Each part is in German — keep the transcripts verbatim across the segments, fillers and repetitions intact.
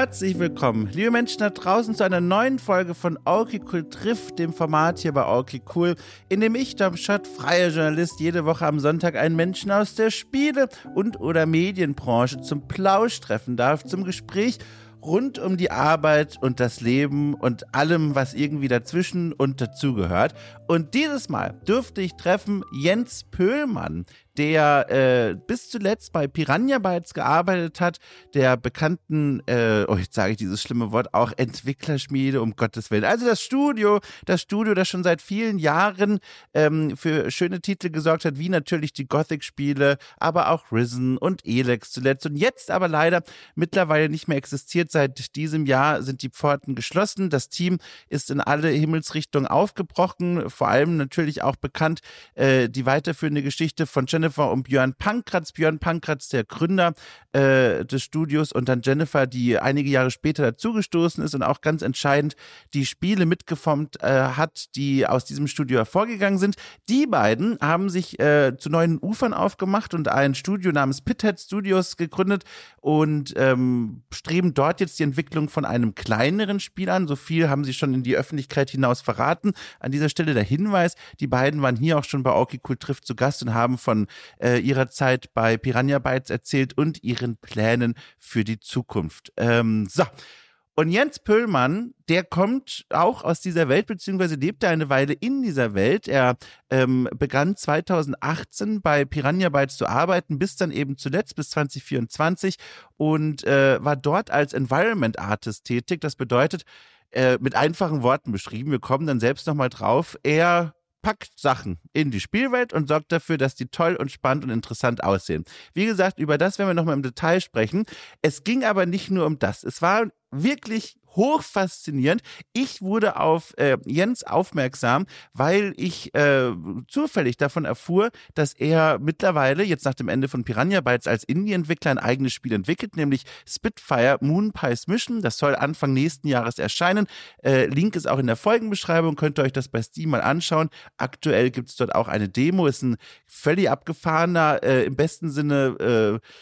Herzlich willkommen, liebe Menschen da draußen, zu einer neuen Folge von Okay Cool trifft, dem Format hier bei Okay Cool, in dem ich, Dom Schott, freier Journalist, jede Woche am Sonntag einen Menschen aus der Spiele- und oder Medienbranche zum Plausch treffen darf, zum Gespräch rund um die Arbeit und das Leben und allem, was irgendwie dazwischen und dazugehört. Und dieses Mal durfte ich treffen Jens Pöhlmann, der äh, bis zuletzt bei Piranha Bytes gearbeitet hat, der bekannten, äh, oh, jetzt sage ich dieses schlimme Wort, auch Entwicklerschmiede, um Gottes Willen. Also das Studio, das Studio, das schon seit vielen Jahren ähm, für schöne Titel gesorgt hat, wie natürlich die Gothic-Spiele, aber auch Risen und Elex zuletzt. Und jetzt aber leider mittlerweile nicht mehr existiert. Seit diesem Jahr sind die Pforten geschlossen. Das Team ist in alle Himmelsrichtungen aufgebrochen. Vor allem natürlich auch bekannt äh, die weiterführende Geschichte von Jennifer und Björn Pankratz. Björn Pankratz, der Gründer äh, des Studios, und dann Jennifer, die einige Jahre später dazugestoßen ist und auch ganz entscheidend die Spiele mitgeformt äh, hat, die aus diesem Studio hervorgegangen sind. Die beiden haben sich äh, zu neuen Ufern aufgemacht und ein Studio namens Pithead Studios gegründet und ähm, streben dort jetzt die Entwicklung von einem kleineren Spiel an. So viel haben sie schon in die Öffentlichkeit hinaus verraten. An dieser Stelle der Hinweis, die beiden waren hier auch schon bei Okay Cool trifft zu Gast und haben von äh, ihrer Zeit bei Piranha Bytes erzählt und ihren Plänen für die Zukunft. Ähm, so. Und Jens Pöhlmann, der kommt auch aus dieser Welt, beziehungsweise lebte eine Weile in dieser Welt. Er ähm, begann zweitausendachtzehn bei Piranha Bytes zu arbeiten, bis dann eben zuletzt, bis zwanzig vierundzwanzig, und äh, war dort als Environment Artist tätig. Das bedeutet, äh, mit einfachen Worten beschrieben, wir kommen dann selbst nochmal drauf, er packt Sachen in die Spielwelt und sorgt dafür, dass die toll und spannend und interessant aussehen. Wie gesagt, über das werden wir nochmal im Detail sprechen. Es ging aber nicht nur um das. Es war wirklich hochfaszinierend. Ich wurde auf äh, Jens aufmerksam, weil ich äh, zufällig davon erfuhr, dass er mittlerweile, jetzt nach dem Ende von Piranha Bytes, als Indie-Entwickler ein eigenes Spiel entwickelt, nämlich Spitfire Moonpies Mission. Das soll Anfang nächsten Jahres erscheinen. Äh, Link ist auch in der Folgenbeschreibung, könnt ihr euch das bei Steam mal anschauen. Aktuell gibt es dort auch eine Demo, ist ein völlig abgefahrener, äh, im besten Sinne äh,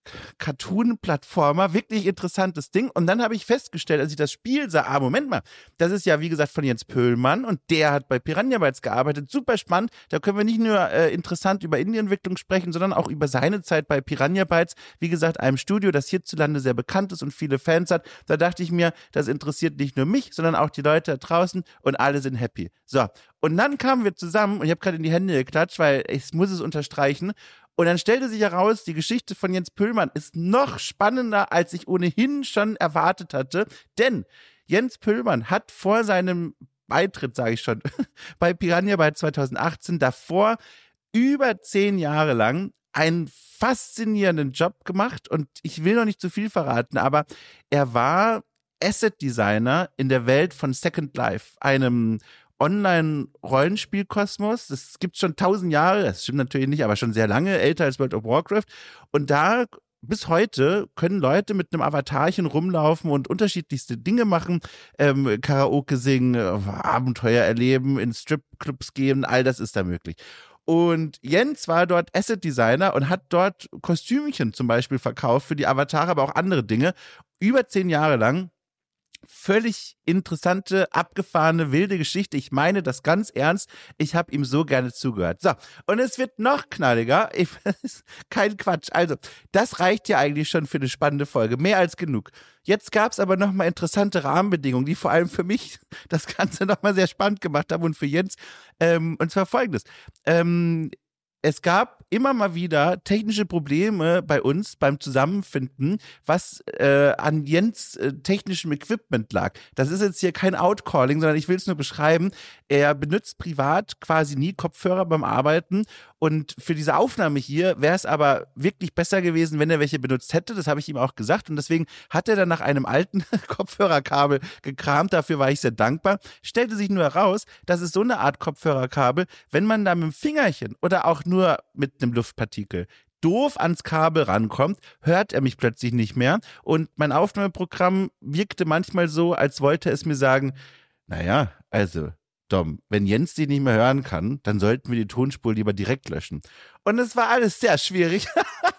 Cartoon-Plattformer, wirklich interessantes Ding. Und dann habe ich festgestellt, als ich das Spiel sah, ah, Moment mal, das ist ja, wie gesagt, von Jens Pöhlmann und der hat bei Piranha Bytes gearbeitet. Super spannend. Da können wir nicht nur äh, interessant über Indie-Entwicklung sprechen, sondern auch über seine Zeit bei Piranha Bytes. Wie gesagt, einem Studio, das hierzulande sehr bekannt ist und viele Fans hat. Da dachte ich mir, das interessiert nicht nur mich, sondern auch die Leute da draußen und alle sind happy. So, und dann kamen wir zusammen und ich habe gerade in die Hände geklatscht, weil ich muss es unterstreichen. Und dann stellte sich heraus, die Geschichte von Jens Pöhlmann ist noch spannender, als ich ohnehin schon erwartet hatte. Denn Jens Pöhlmann hat vor seinem Beitritt, sage ich schon, bei Piranha Bytes zweitausendachtzehn davor über zehn Jahre lang einen faszinierenden Job gemacht. Und ich will noch nicht zu viel verraten, aber er war Asset Designer in der Welt von Second Life, einem Online-Rollenspielkosmos. Das gibt es schon tausend Jahre, das stimmt natürlich nicht, aber schon sehr lange, älter als World of Warcraft. Und da bis heute können Leute mit einem Avatarchen rumlaufen und unterschiedlichste Dinge machen, ähm, Karaoke singen, Abenteuer erleben, in Stripclubs gehen, all das ist da möglich. Und Jens war dort Asset Designer und hat dort Kostümchen zum Beispiel verkauft für die Avatare, aber auch andere Dinge, über zehn Jahre lang. Völlig interessante, abgefahrene, wilde Geschichte. Ich meine das ganz ernst. Ich habe ihm so gerne zugehört. So, und es wird noch knalliger. Ich, kein Quatsch. Also, das reicht ja eigentlich schon für eine spannende Folge. Mehr als genug. Jetzt gab es aber nochmal interessante Rahmenbedingungen, die vor allem für mich das Ganze nochmal sehr spannend gemacht haben und für Jens. Ähm, und zwar folgendes. Ähm, Es gab immer mal wieder technische Probleme bei uns beim Zusammenfinden, was äh, an Jens äh, technischem Equipment lag. Das ist jetzt hier kein Outcalling, sondern ich will es nur beschreiben. Er benutzt privat quasi nie Kopfhörer beim Arbeiten und für diese Aufnahme hier wäre es aber wirklich besser gewesen, wenn er welche benutzt hätte. Das habe ich ihm auch gesagt und deswegen hat er dann nach einem alten Kopfhörerkabel gekramt. Dafür war ich sehr dankbar. Stellte sich nur heraus, dass es so eine Art Kopfhörerkabel, wenn man da mit dem Fingerchen oder auch nur mit einem Luftpartikel doof ans Kabel rankommt, hört er mich plötzlich nicht mehr und mein Aufnahmeprogramm wirkte manchmal so, als wollte es mir sagen, naja, also Dom, wenn Jens die nicht mehr hören kann, dann sollten wir die Tonspur lieber direkt löschen. Und es war alles sehr schwierig.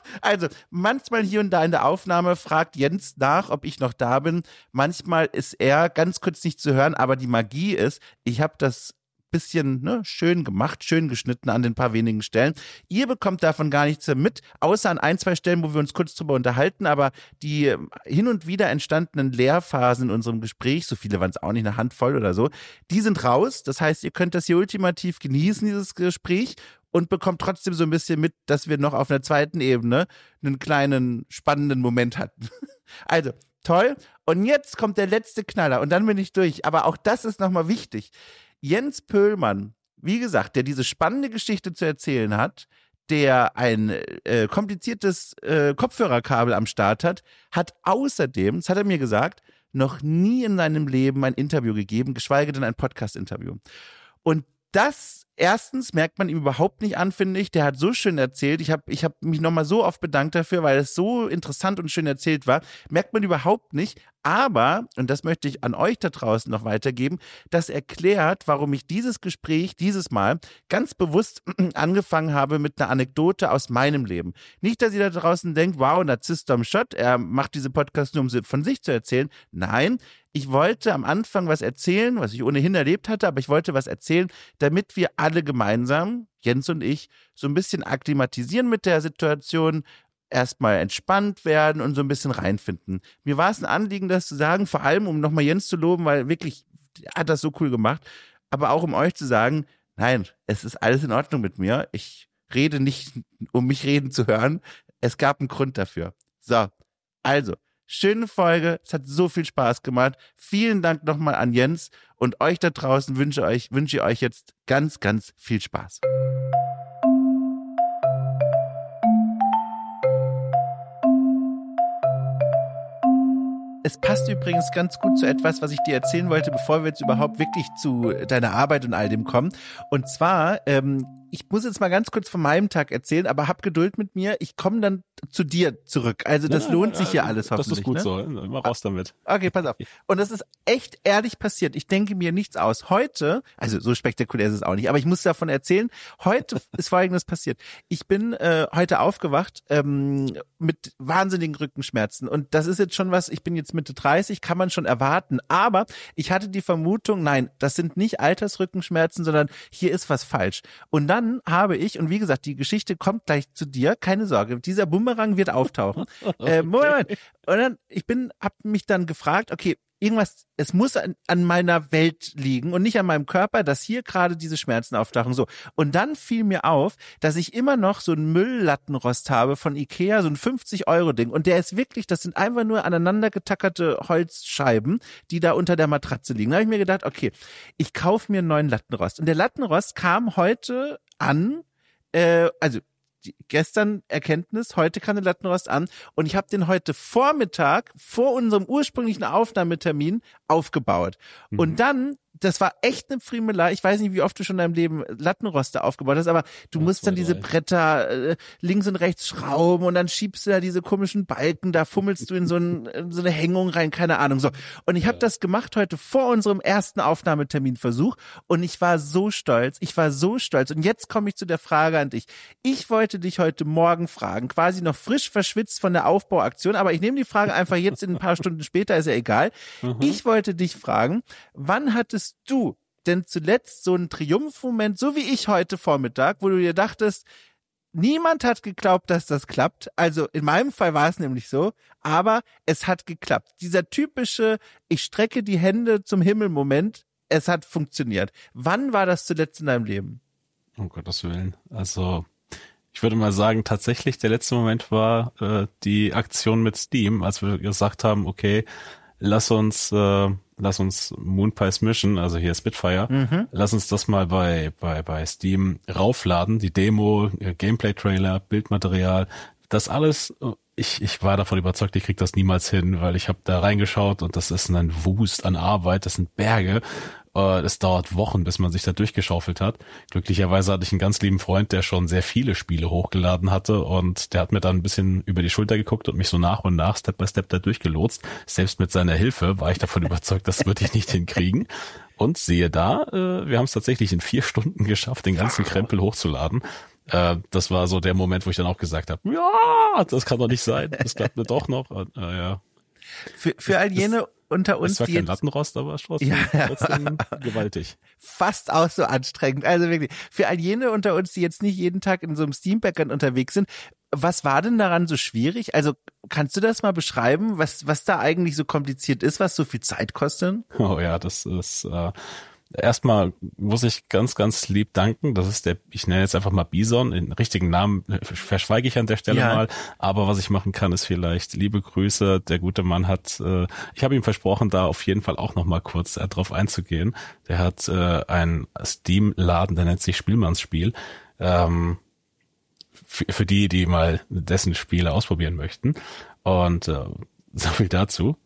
Also, manchmal hier und da in der Aufnahme fragt Jens nach, ob ich noch da bin. Manchmal ist er ganz kurz nicht zu hören, aber die Magie ist, ich habe das bisschen ne, schön gemacht, schön geschnitten an den paar wenigen Stellen. Ihr bekommt davon gar nichts mit, außer an ein, zwei Stellen, wo wir uns kurz drüber unterhalten, aber die hin und wieder entstandenen Leerphasen in unserem Gespräch, so viele waren es auch nicht, eine Handvoll oder so, die sind raus. Das heißt, ihr könnt das hier ultimativ genießen, dieses Gespräch, und bekommt trotzdem so ein bisschen mit, dass wir noch auf einer zweiten Ebene einen kleinen, spannenden Moment hatten. Also, toll. Und jetzt kommt der letzte Knaller und dann bin ich durch. Aber auch das ist nochmal wichtig. Jens Pöhlmann, wie gesagt, der diese spannende Geschichte zu erzählen hat, der ein äh, kompliziertes äh, Kopfhörerkabel am Start hat, hat außerdem, das hat er mir gesagt, noch nie in seinem Leben ein Interview gegeben, geschweige denn ein Podcast-Interview. Und das erstens merkt man ihm überhaupt nicht an, finde ich. Der hat so schön erzählt. Ich habe ich hab mich nochmal so oft bedankt dafür, weil es so interessant und schön erzählt war. Merkt man überhaupt nicht. Aber, und das möchte ich an euch da draußen noch weitergeben, das erklärt, warum ich dieses Gespräch dieses Mal ganz bewusst angefangen habe mit einer Anekdote aus meinem Leben. Nicht, dass ihr da draußen denkt, wow, Narzisst am Schott, er macht diese Podcast nur, um sie von sich zu erzählen. Nein, ich wollte am Anfang was erzählen, was ich ohnehin erlebt hatte, aber ich wollte was erzählen, damit wir alle gemeinsam, Jens und ich, so ein bisschen akklimatisieren mit der Situation, erstmal entspannt werden und so ein bisschen reinfinden. Mir war es ein Anliegen, das zu sagen, vor allem, um nochmal Jens zu loben, weil wirklich, er hat das so cool gemacht, aber auch um euch zu sagen, nein, es ist alles in Ordnung mit mir. Ich rede nicht, um mich reden zu hören. Es gab einen Grund dafür. So, also, schöne Folge, es hat so viel Spaß gemacht. Vielen Dank nochmal an Jens und euch da draußen wünsche euch, wünsche ich euch jetzt ganz, ganz viel Spaß. Es passt übrigens ganz gut zu etwas, was ich dir erzählen wollte, bevor wir jetzt überhaupt wirklich zu deiner Arbeit und all dem kommen. Und zwar, ähm, ich muss jetzt mal ganz kurz von meinem Tag erzählen, aber hab Geduld mit mir. Ich komme dann zu dir zurück. Also das ja, lohnt ja, sich hier alles hoffentlich. Das ist gut ne? so. Immer raus damit. Okay, pass auf. Und das ist echt ehrlich passiert. Ich denke mir nichts aus. Heute, also so spektakulär ist es auch nicht, aber ich muss davon erzählen. Heute ist Folgendes passiert. Ich bin äh, heute aufgewacht ähm, mit wahnsinnigen Rückenschmerzen. Und das ist jetzt schon was, ich bin jetzt Mitte dreißig, kann man schon erwarten. Aber ich hatte die Vermutung, nein, das sind nicht Altersrückenschmerzen, sondern hier ist was falsch. Und dann habe ich, und wie gesagt, die Geschichte kommt gleich zu dir, keine Sorge, dieser Bumerang wird auftauchen. äh, Moment, und dann, ich bin, hab mich dann gefragt, okay, irgendwas, es muss an, an meiner Welt liegen und nicht an meinem Körper, dass hier gerade diese Schmerzen auftauchen. So. Und dann fiel mir auf, dass ich immer noch so einen Mülllattenrost habe von Ikea, so ein fünfzig Euro Ding. Und der ist wirklich, das sind einfach nur aneinander getackerte Holzscheiben, die da unter der Matratze liegen. Da habe ich mir gedacht, okay, ich kaufe mir einen neuen Lattenrost. Und der Lattenrost kam heute an, äh, also gestern Erkenntnis, heute kam der Lattenrost an und ich habe den heute Vormittag vor unserem ursprünglichen Aufnahmetermin aufgebaut. Mhm. Und dann, das war echt eine Friemelei. Ich weiß nicht, wie oft du schon in deinem Leben Lattenroste aufgebaut hast, aber du ja, musst zwei, dann diese drei. Bretter äh, links und rechts schrauben und dann schiebst du da diese komischen Balken, da fummelst du in so, ein, in so eine Hängung rein, keine Ahnung. So. Und ich habe ja. das gemacht heute vor unserem ersten Aufnahmeterminversuch und ich war so stolz, ich war so stolz. Und jetzt komme ich zu der Frage an dich. Ich wollte dich heute Morgen fragen, quasi noch frisch verschwitzt von der Aufbauaktion, aber ich nehme die Frage einfach jetzt in ein paar Stunden später, ist ja egal. Mhm. Ich wollte dich fragen, wann hattest du denn zuletzt so einen Triumphmoment, so wie ich heute Vormittag, wo du dir dachtest, niemand hat geglaubt, dass das klappt. Also in meinem Fall war es nämlich so, aber es hat geklappt. Dieser typische, ich strecke die Hände zum Himmel-Moment, es hat funktioniert. Wann war das zuletzt in deinem Leben? Um Gottes Willen. Also ich würde mal sagen, tatsächlich der letzte Moment war äh, die Aktion mit Steam, als wir gesagt haben, okay, lass uns äh, lass uns Moonpies mischen, also hier Spitfire, mhm. lass uns das mal bei bei bei Steam raufladen, die Demo, Gameplay-Trailer, Bildmaterial, das alles. Ich ich war davon überzeugt, ich krieg das niemals hin, weil ich habe da reingeschaut und das ist ein Wust an Arbeit, das sind Berge. Es dauert Wochen, bis man sich da durchgeschaufelt hat. Glücklicherweise hatte ich einen ganz lieben Freund, der schon sehr viele Spiele hochgeladen hatte und der hat mir dann ein bisschen über die Schulter geguckt und mich so nach und nach, Step by Step da durchgelotst. Selbst mit seiner Hilfe war ich davon überzeugt, das würde ich nicht hinkriegen. Und siehe da, wir haben es tatsächlich in vier Stunden geschafft, den ganzen Krempel hochzuladen. Äh, das war so der Moment, wo ich dann auch gesagt habe, ja, das kann doch nicht sein, das klappt mir doch noch. Und, äh, ja. Für, für all jene das, unter uns, das war die kein jetzt, Lattenrost, aber trotzdem, ja, trotzdem gewaltig. Fast auch so anstrengend. Also wirklich, für all jene unter uns, die jetzt nicht jeden Tag in so einem Steam-Backend unterwegs sind, was war denn daran so schwierig? Also kannst du das mal beschreiben, was was da eigentlich so kompliziert ist, was so viel Zeit kostet? Oh ja, das ist äh, erstmal muss ich ganz, ganz lieb danken. Das ist der, ich nenne jetzt einfach mal Bison, den richtigen Namen verschweige ich an der Stelle ja. mal. Aber was ich machen kann, ist vielleicht liebe Grüße. Der gute Mann hat, äh, ich habe ihm versprochen, da auf jeden Fall auch noch mal kurz äh, drauf einzugehen. Der hat äh, einen Steam-Laden, der nennt sich Spielmannsspiel. Ähm, für, für die, die mal dessen Spiele ausprobieren möchten. Und äh, so viel dazu.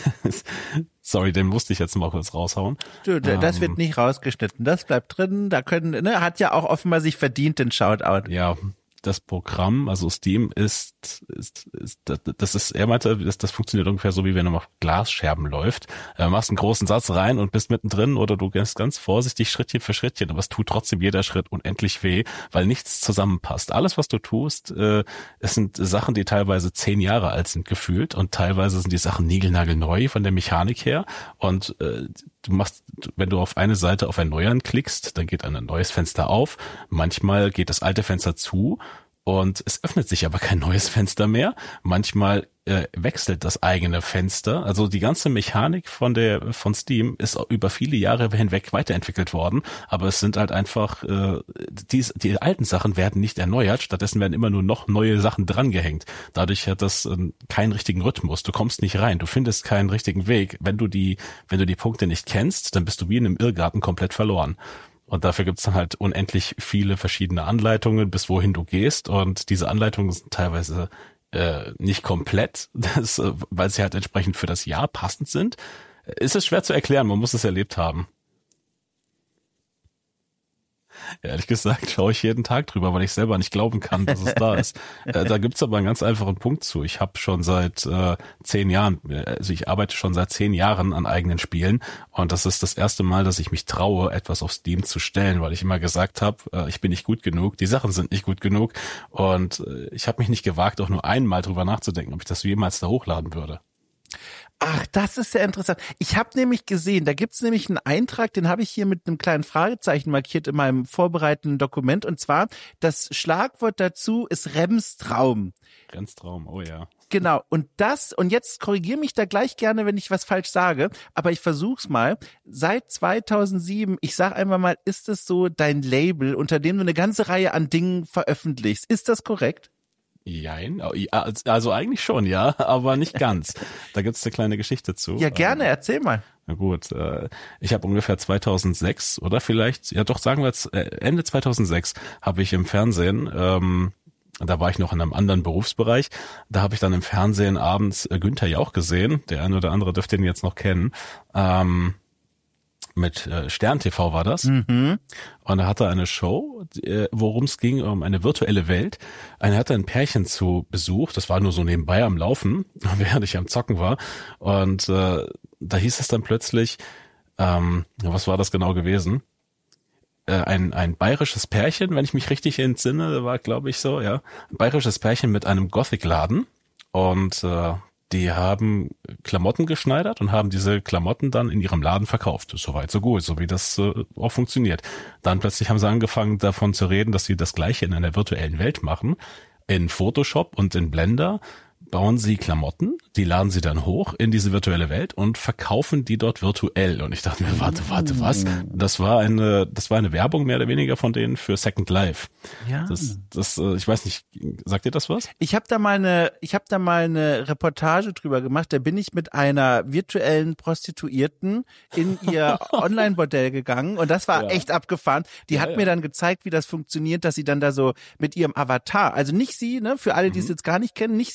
Sorry, den musste ich jetzt mal kurz raushauen. Du, das ähm, wird nicht rausgeschnitten, das bleibt drin. Da können, ne, hat ja auch offenbar sich verdient, den Shoutout. Ja, das Programm, also Steam ist, ist, ist das ist, er meinte, das, das funktioniert ungefähr so, wie wenn man auf Glasscherben läuft. Du machst einen großen Satz rein und bist mittendrin oder du gehst ganz vorsichtig Schrittchen für Schrittchen, aber es tut trotzdem jeder Schritt unendlich weh, weil nichts zusammenpasst. Alles, was du tust, äh, es sind Sachen, die teilweise zehn Jahre alt sind gefühlt und teilweise sind die Sachen niegelnagelneu von der Mechanik her und äh, du machst, wenn du auf eine Seite auf Erneuern klickst, dann geht ein neues Fenster auf. Manchmal geht das alte Fenster zu und es öffnet sich aber kein neues Fenster mehr. Manchmal äh, wechselt das eigene Fenster. Also die ganze Mechanik von der von Steam ist über viele Jahre hinweg weiterentwickelt worden, aber es sind halt einfach äh, die, die alten Sachen werden nicht erneuert, stattdessen werden immer nur noch neue Sachen drangehängt. Dadurch hat das äh, keinen richtigen Rhythmus. Du kommst nicht rein, du findest keinen richtigen Weg. Wenn du die wenn du die Punkte nicht kennst, dann bist du wie in einem Irrgarten komplett verloren. Und dafür gibt's dann halt unendlich viele verschiedene Anleitungen, bis wohin du gehst. Und diese Anleitungen sind teilweise äh, nicht komplett, das, weil sie halt entsprechend für das Jahr passend sind. Ist es schwer zu erklären, man muss es erlebt haben. Ehrlich gesagt schaue ich jeden Tag drüber, weil ich selber nicht glauben kann, dass es da ist. Äh, da gibt's aber einen ganz einfachen Punkt zu. Ich habe schon seit äh, zehn Jahren, also ich arbeite schon seit zehn Jahren an eigenen Spielen und das ist das erste Mal, dass ich mich traue, etwas auf Steam zu stellen, weil ich immer gesagt habe, äh, ich bin nicht gut genug, die Sachen sind nicht gut genug und äh, ich habe mich nicht gewagt, auch nur einmal drüber nachzudenken, ob ich das jemals da hochladen würde. Ach, das ist sehr interessant. Ich habe nämlich gesehen, da gibt's nämlich einen Eintrag, den habe ich hier mit einem kleinen Fragezeichen markiert in meinem vorbereitenden Dokument. Und zwar, das Schlagwort dazu ist Rems Traum. Rems Traum, oh ja. Genau, und das, und jetzt korrigiere mich da gleich gerne, wenn ich was falsch sage, aber ich versuch's mal. Seit zweitausendsieben, ich sag einfach mal, ist es so dein Label, unter dem du eine ganze Reihe an Dingen veröffentlichst. Ist das korrekt? Jein, also eigentlich schon, ja, aber nicht ganz. Da gibt's eine kleine Geschichte zu. Ja, gerne, erzähl mal. Na gut, ich habe ungefähr zweitausendsechs oder vielleicht, ja doch, sagen wir jetzt Ende zweitausendsechs habe ich im Fernsehen, ähm, da war ich noch in einem anderen Berufsbereich, da habe ich dann im Fernsehen abends Günther Jauch gesehen, der eine oder andere dürfte ihn jetzt noch kennen, ähm, mit äh, Stern T V war das. Mhm. Und er hatte eine Show, äh, worum es ging, um eine virtuelle Welt. Er hatte ein Pärchen zu Besuch, das war nur so nebenbei am Laufen, während ich am Zocken war. Und äh, da hieß es dann plötzlich, ähm, was war das genau gewesen? Äh, ein ein bayerisches Pärchen, wenn ich mich richtig entsinne, war glaube ich so, ja. Ein bayerisches Pärchen mit einem Gothic-Laden. Und äh, die haben Klamotten geschneidert und haben diese Klamotten dann in ihrem Laden verkauft. Soweit so gut, so wie das äh, auch funktioniert. Dann plötzlich haben sie angefangen davon zu reden, dass sie das Gleiche in einer virtuellen Welt machen. In Photoshop und in Blender bauen sie Klamotten, die laden sie dann hoch in diese virtuelle Welt und verkaufen die dort virtuell. Und ich dachte mir, warte, warte, was? Das war eine, das war eine Werbung mehr oder weniger von denen für Second Life. Ja. Das, das, ich weiß nicht, sagt dir das was? Ich habe da mal eine, ich habe da mal eine Reportage drüber gemacht. Da bin ich mit einer virtuellen Prostituierten in ihr Online-Bordell gegangen und das war ja echt abgefahren. Die ja, hat ja. mir dann gezeigt, wie das funktioniert, dass sie dann da so mit ihrem Avatar, also nicht sie, ne, für alle, die es mhm. jetzt gar nicht kennen, nicht sie als Mensch,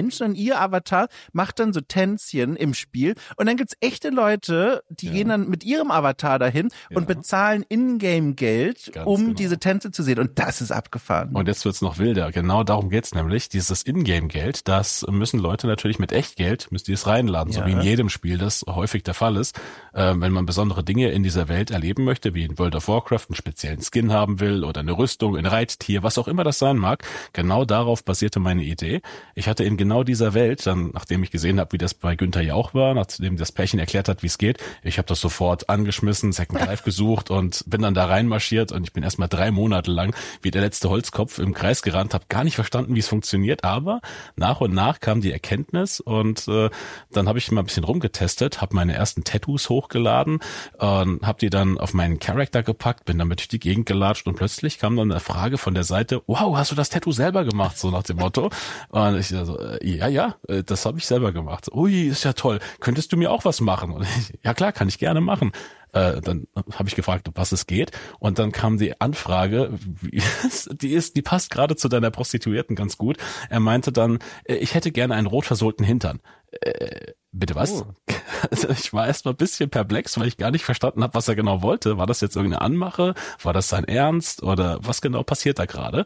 Menschen und ihr Avatar macht dann so Tänzchen im Spiel und dann gibt's echte Leute, die ja. gehen dann mit ihrem Avatar dahin ja. und bezahlen Ingame-Geld, Ganz um genau. diese Tänze zu sehen und das ist abgefahren. Und jetzt wird's noch wilder. Genau darum geht's nämlich. Dieses Ingame-Geld, das müssen Leute natürlich mit Echtgeld, müssen die es reinladen, ja. so wie in jedem Spiel das häufig der Fall ist. Äh, wenn man besondere Dinge in dieser Welt erleben möchte, wie in World of Warcraft, einen speziellen Skin haben will oder eine Rüstung, ein Reittier, was auch immer das sein mag, genau darauf basierte meine Idee. Ich hatte in genau dieser Welt, dann nachdem ich gesehen habe, wie das bei Günther Jauch war, nachdem das Pärchen erklärt hat, wie es geht, ich habe das sofort angeschmissen, Second Life gesucht und bin dann da reinmarschiert und ich bin erstmal drei Monate lang wie der letzte Holzkopf im Kreis gerannt, habe gar nicht verstanden, wie es funktioniert, aber nach und nach kam die Erkenntnis und äh, dann habe ich mal ein bisschen rumgetestet, habe meine ersten Tattoos hochgeladen, äh, habe die dann auf meinen Charakter gepackt, bin damit durch die Gegend gelatscht und plötzlich kam dann eine Frage von der Seite, wow, hast du das Tattoo selber gemacht, so nach dem Motto. Und ich so, äh, ja, ja, das habe ich selber gemacht. Ui, ist ja toll, könntest du mir auch was machen? Und ich, ja klar, kann ich gerne machen. Äh, dann habe ich gefragt, um was es geht und dann kam die Anfrage, wie, die ist, die passt gerade zu deiner Prostituierten ganz gut. Er meinte dann, äh, ich hätte gerne einen rot versohlten Hintern. Äh, bitte was? Oh. Also ich war erst mal ein bisschen perplex, weil ich gar nicht verstanden habe, was er genau wollte. War das jetzt irgendeine Anmache? War das sein Ernst? Oder was genau passiert da gerade?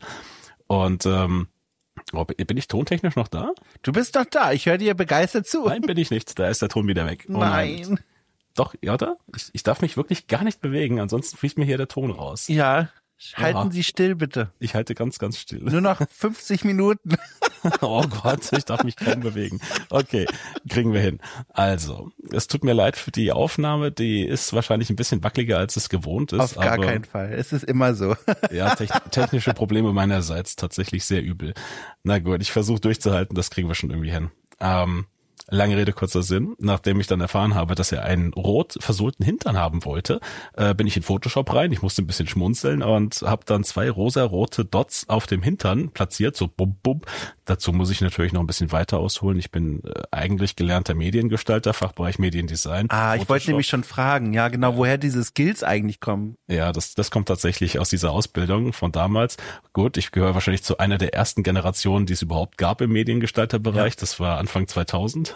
Und ähm, Oh, bin ich tontechnisch noch da? Du bist doch da, ich höre dir begeistert zu. Nein, bin ich nicht, da ist der Ton wieder weg. Oh nein. nein. Doch, ja, oder? Ich, ich darf mich wirklich gar nicht bewegen, ansonsten fliegt mir hier der Ton raus. Ja, halten ja. Sie still, bitte. Ich halte ganz, ganz still. Nur noch fünfzig Minuten. Oh Gott, ich darf mich kaum bewegen. Okay, kriegen wir hin. Also, es tut mir leid für die Aufnahme, die ist wahrscheinlich ein bisschen wackeliger, als es gewohnt ist. Auf gar aber, keinen Fall, es ist immer so. Ja, te- technische Probleme meinerseits, tatsächlich sehr übel. Na gut, ich versuche durchzuhalten, das kriegen wir schon irgendwie hin. Ähm, Lange Rede, kurzer Sinn. Nachdem ich dann erfahren habe, dass er einen rot versohlten Hintern haben wollte, äh, bin ich in Photoshop rein. Ich musste ein bisschen schmunzeln und habe dann zwei rosarote Dots auf dem Hintern platziert, so bum bum. Dazu muss ich natürlich noch ein bisschen weiter ausholen. Ich bin äh, eigentlich gelernter Mediengestalter, Fachbereich Mediendesign. Ah, ich wollte nämlich schon fragen, ja genau, ja. woher diese Skills eigentlich kommen. Ja, das das kommt tatsächlich aus dieser Ausbildung von damals. Gut, ich gehöre wahrscheinlich zu einer der ersten Generationen, die es überhaupt gab im Mediengestalterbereich. Ja. Das war Anfang zweitausend.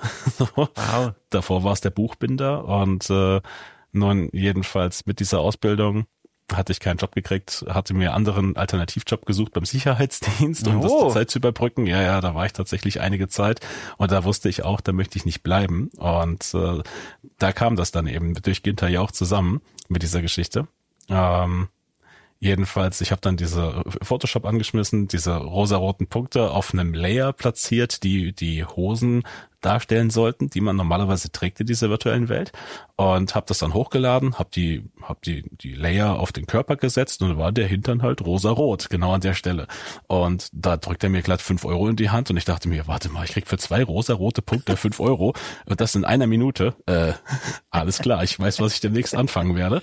Wow. Davor war es der Buchbinder und äh, nun jedenfalls mit dieser Ausbildung hatte ich keinen Job gekriegt, hatte mir anderen Alternativjob gesucht beim Sicherheitsdienst, um oh. das die Zeit zu überbrücken. Ja, ja, da war ich tatsächlich einige Zeit und da wusste ich auch, da möchte ich nicht bleiben und äh, da kam das dann eben durch Günther Jauch zusammen mit dieser Geschichte. Ähm, Jedenfalls, ich habe dann diese Photoshop angeschmissen, diese rosaroten Punkte auf einem Layer platziert, die die Hosen darstellen sollten, die man normalerweise trägt in dieser virtuellen Welt und habe das dann hochgeladen, habe die hab die die Layer auf den Körper gesetzt und war der Hintern halt rosarot, genau an der Stelle. Und da drückt er mir glatt fünf Euro in die Hand und ich dachte mir, warte mal, ich krieg für zwei rosarote Punkte fünf Euro und das in einer Minute. Äh, alles klar, ich weiß, was ich demnächst anfangen werde.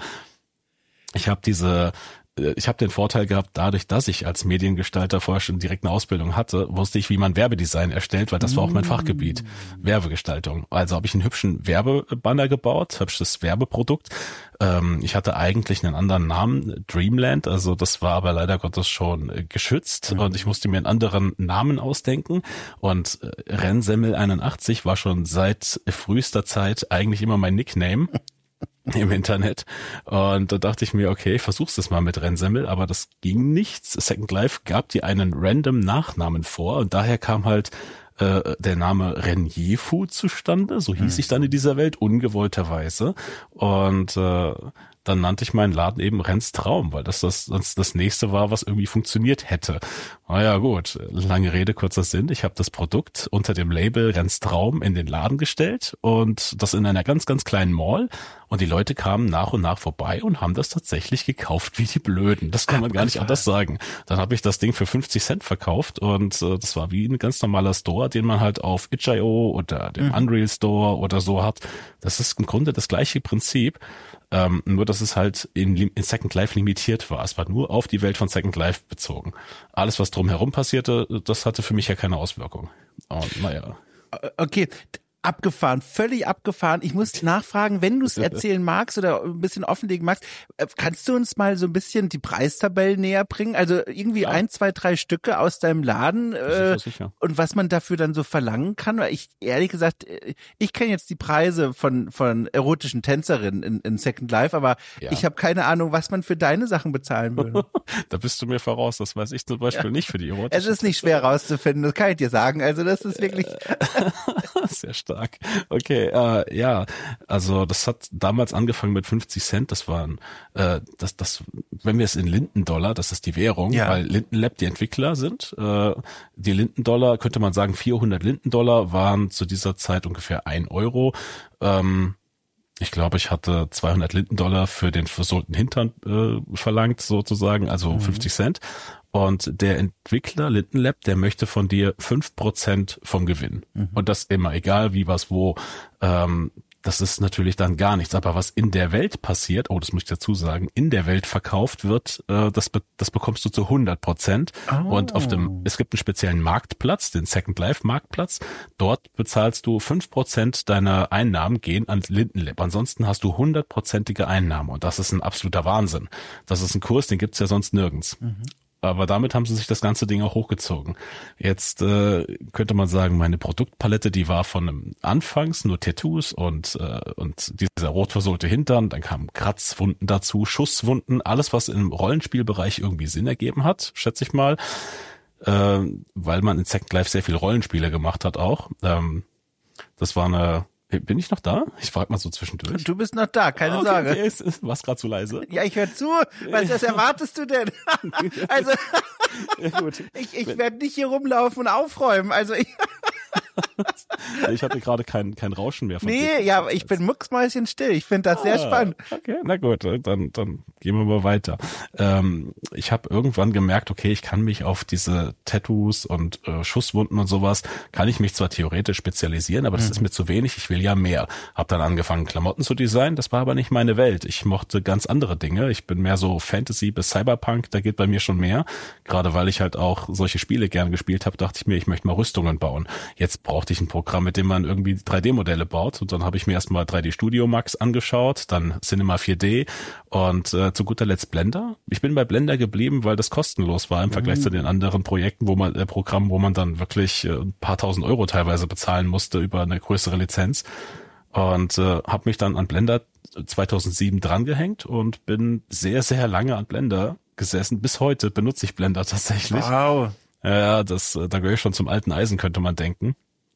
Ich habe diese Ich habe den Vorteil gehabt, dadurch, dass ich als Mediengestalter vorher schon direkt eine Ausbildung hatte, wusste ich, wie man Werbedesign erstellt, weil das war auch mein Fachgebiet, Werbegestaltung. Also habe ich einen hübschen Werbebanner gebaut, hübsches Werbeprodukt. Ähm, ich hatte eigentlich einen anderen Namen, Dreamland, also das war aber leider Gottes schon äh, geschützt mhm. und ich musste mir einen anderen Namen ausdenken und äh, Rennsemmel einundachtzig war schon seit frühester Zeit eigentlich immer mein Nickname. Im Internet. Und da dachte ich mir, okay, ich versuch's das mal mit Rennsemmel, aber das ging nichts. Second Life gab dir einen random Nachnamen vor und daher kam halt äh, der Name Renjefu zustande. So hieß mhm. ich dann in dieser Welt, ungewollterweise. Und äh, dann nannte ich meinen Laden eben Renns Traum, weil das das, das das nächste war, was irgendwie funktioniert hätte. Naja gut, lange Rede, kurzer Sinn. Ich habe das Produkt unter dem Label Renns Traum in den Laden gestellt und das in einer ganz, ganz kleinen Mall. Und die Leute kamen nach und nach vorbei und haben das tatsächlich gekauft wie die Blöden. Das kann man gar nicht anders sagen. Dann habe ich das Ding für fünfzig Cent verkauft und äh, das war wie ein ganz normaler Store, den man halt auf itch Punkt io oder dem mhm. Unreal Store oder so hat. Das ist im Grunde das gleiche Prinzip. Ähm, nur, dass es halt in, in Second Life limitiert war. Es war nur auf die Welt von Second Life bezogen. Alles, was drumherum passierte, das hatte für mich ja keine Auswirkung. Und naja. Okay, Abgefahren, völlig abgefahren. Ich muss nachfragen, wenn du es erzählen magst oder ein bisschen offenlegen magst, kannst du uns mal so ein bisschen die Preistabellen näher bringen? Also irgendwie ja. ein, zwei, drei Stücke aus deinem Laden äh, sicher. Und was man dafür dann so verlangen kann. Weil ich, ehrlich gesagt, ich kenne jetzt die Preise von von erotischen Tänzerinnen in, in Second Life, aber ja. ich habe keine Ahnung, was man für deine Sachen bezahlen würde. Da bist du mir voraus, das weiß ich zum Beispiel ja. nicht für die erotischen. Es ist nicht schwer rauszufinden, das kann ich dir sagen. Also das ist wirklich... Sehr stark. Okay, äh, ja, also das hat damals angefangen mit fünfzig Cent, das waren, äh, das, das, wenn wir es in Linden-Dollar, das ist die Währung, ja. weil Linden Lab die Entwickler sind, äh, die Linden-Dollar, könnte man sagen, vierhundert Linden-Dollar waren zu dieser Zeit ungefähr ein Euro, ähm, ich glaube, ich hatte zweihundert Linden-Dollar für den versohlten Hintern äh, verlangt, sozusagen, also mhm. fünfzig Cent. Und der Entwickler Linden Lab, der möchte von dir fünf Prozent vom Gewinn. Mhm. Und das immer, egal wie, was, wo. Ähm, das ist natürlich dann gar nichts. Aber was in der Welt passiert, oh, das muss ich dazu sagen, in der Welt verkauft wird, äh, das, be- das bekommst du zu hundert Prozent. Oh. Und auf dem, es gibt einen speziellen Marktplatz, den Second Life Marktplatz. Dort bezahlst du fünf Prozent deiner Einnahmen gehen an Linden Lab. Ansonsten hast du hundertprozentige Einnahmen. Und das ist ein absoluter Wahnsinn. Das ist ein Kurs, den gibt's ja sonst nirgends. Mhm. Aber damit haben sie sich das ganze Ding auch hochgezogen. Jetzt äh, könnte man sagen, meine Produktpalette, die war von einem Anfangs nur Tattoos und äh, und dieser rot versohlte Hintern, dann kamen Kratzwunden dazu, Schusswunden, alles, was im Rollenspielbereich irgendwie Sinn ergeben hat, schätze ich mal, äh, weil man in Second Life sehr viele Rollenspiele gemacht hat auch. Ähm, das war eine... Bin ich noch da? Ich frage mal so zwischendurch. Du bist noch da, keine okay, Sorge. Okay, du warst gerade zu leise. Ja, ich höre zu. Was, was erwartest du denn? Also, ja, gut. ich, ich werde nicht hier rumlaufen und aufräumen. Also ich... Ich hatte gerade kein, kein Rauschen mehr von Nee, dir. Ja, aber ich bin mucksmäuschenstill. Ich finde das ah, sehr spannend. Okay, na gut, dann, dann gehen wir mal weiter. Ähm, ich habe irgendwann gemerkt, okay, ich kann mich auf diese Tattoos und äh, Schusswunden und sowas, kann ich mich zwar theoretisch spezialisieren, aber das mhm. ist mir zu wenig, ich will ja mehr. Hab dann angefangen, Klamotten zu designen, das war aber nicht meine Welt. Ich mochte ganz andere Dinge. Ich bin mehr so Fantasy bis Cyberpunk, da geht bei mir schon mehr. Gerade weil ich halt auch solche Spiele gern gespielt habe, dachte ich mir, ich möchte mal Rüstungen bauen. Jetzt brauchte ich ein Programm, mit dem man irgendwie drei D-Modelle baut. Und dann habe ich mir erstmal drei D Studio Max angeschaut, dann Cinema vier D und äh, zu guter Letzt Blender. Ich bin bei Blender geblieben, weil das kostenlos war im Vergleich mhm. zu den anderen Projekten, wo man äh, Programmen, wo man dann wirklich äh, ein paar tausend Euro teilweise bezahlen musste über eine größere Lizenz. Und äh, habe mich dann an Blender zweitausendsieben drangehängt und bin sehr, sehr lange an Blender gesessen. Bis heute benutze ich Blender tatsächlich. Wow. Ja, das, da gehöre ich schon zum alten Eisen, könnte man denken.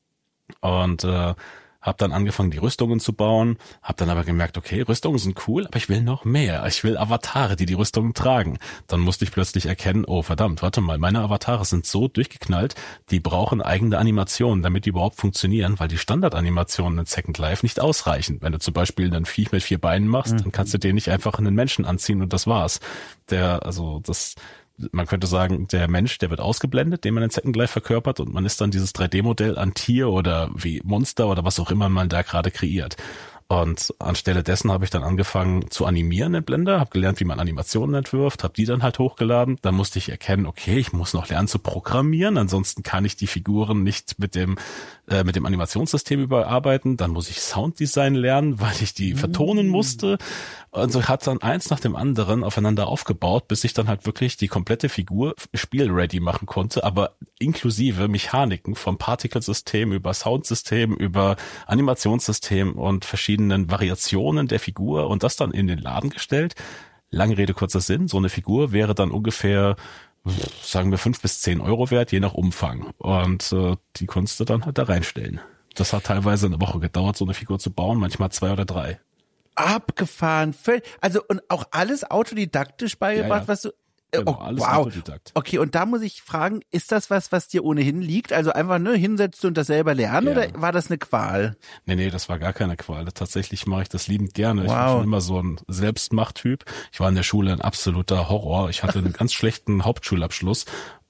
Und äh, habe dann angefangen, die Rüstungen zu bauen, habe dann aber gemerkt, okay, Rüstungen sind cool, aber ich will noch mehr. Ich will Avatare, die die Rüstungen tragen. Dann musste ich plötzlich erkennen, oh verdammt, warte mal, meine Avatare sind so durchgeknallt, die brauchen eigene Animationen, damit die überhaupt funktionieren, weil die Standardanimationen in Second Life nicht ausreichen. Wenn du zum Beispiel einen Viech mit vier Beinen machst, mhm. dann kannst du den nicht einfach in einen Menschen anziehen und das war's. Der, also das... Man könnte sagen, der Mensch, der wird ausgeblendet, den man in Second Life verkörpert und man ist dann dieses drei D-Modell an Tier oder wie Monster oder was auch immer man da gerade kreiert. Und anstelle dessen habe ich dann angefangen zu animieren in Blender, habe gelernt, wie man Animationen entwirft, habe die dann halt hochgeladen. Dann musste ich erkennen, okay, ich muss noch lernen zu programmieren, ansonsten kann ich die Figuren nicht mit dem äh, mit dem Animationssystem überarbeiten. Dann muss ich Sounddesign lernen, weil ich die vertonen musste. Und so hat dann eins nach dem anderen aufeinander aufgebaut, bis ich dann halt wirklich die komplette Figur spielready machen konnte, aber inklusive Mechaniken vom Particle-System über Soundsystem, über Animationssystem und verschiedenen Variationen der Figur und das dann in den Laden gestellt. Lange Rede, kurzer Sinn. So eine Figur wäre dann ungefähr, sagen wir, fünf bis zehn Euro wert, je nach Umfang. Und äh, die konntest du dann halt da reinstellen. Das hat teilweise eine Woche gedauert, so eine Figur zu bauen, manchmal zwei oder drei. Abgefahren. Also und auch alles autodidaktisch beigebracht, ja, ja. was du... Genau, oh, alles wow. Autodidakt. Okay, und da muss ich fragen, ist das was, was dir ohnehin liegt? Also einfach ne, hinsetzen und das selber lernen ja. oder war das eine Qual? Nee, nee, das war gar keine Qual. Tatsächlich mache ich das liebend gerne. Wow. Ich war schon immer so ein Selbstmachttyp. Ich war in der Schule ein absoluter Horror. Ich hatte einen ganz schlechten Hauptschulabschluss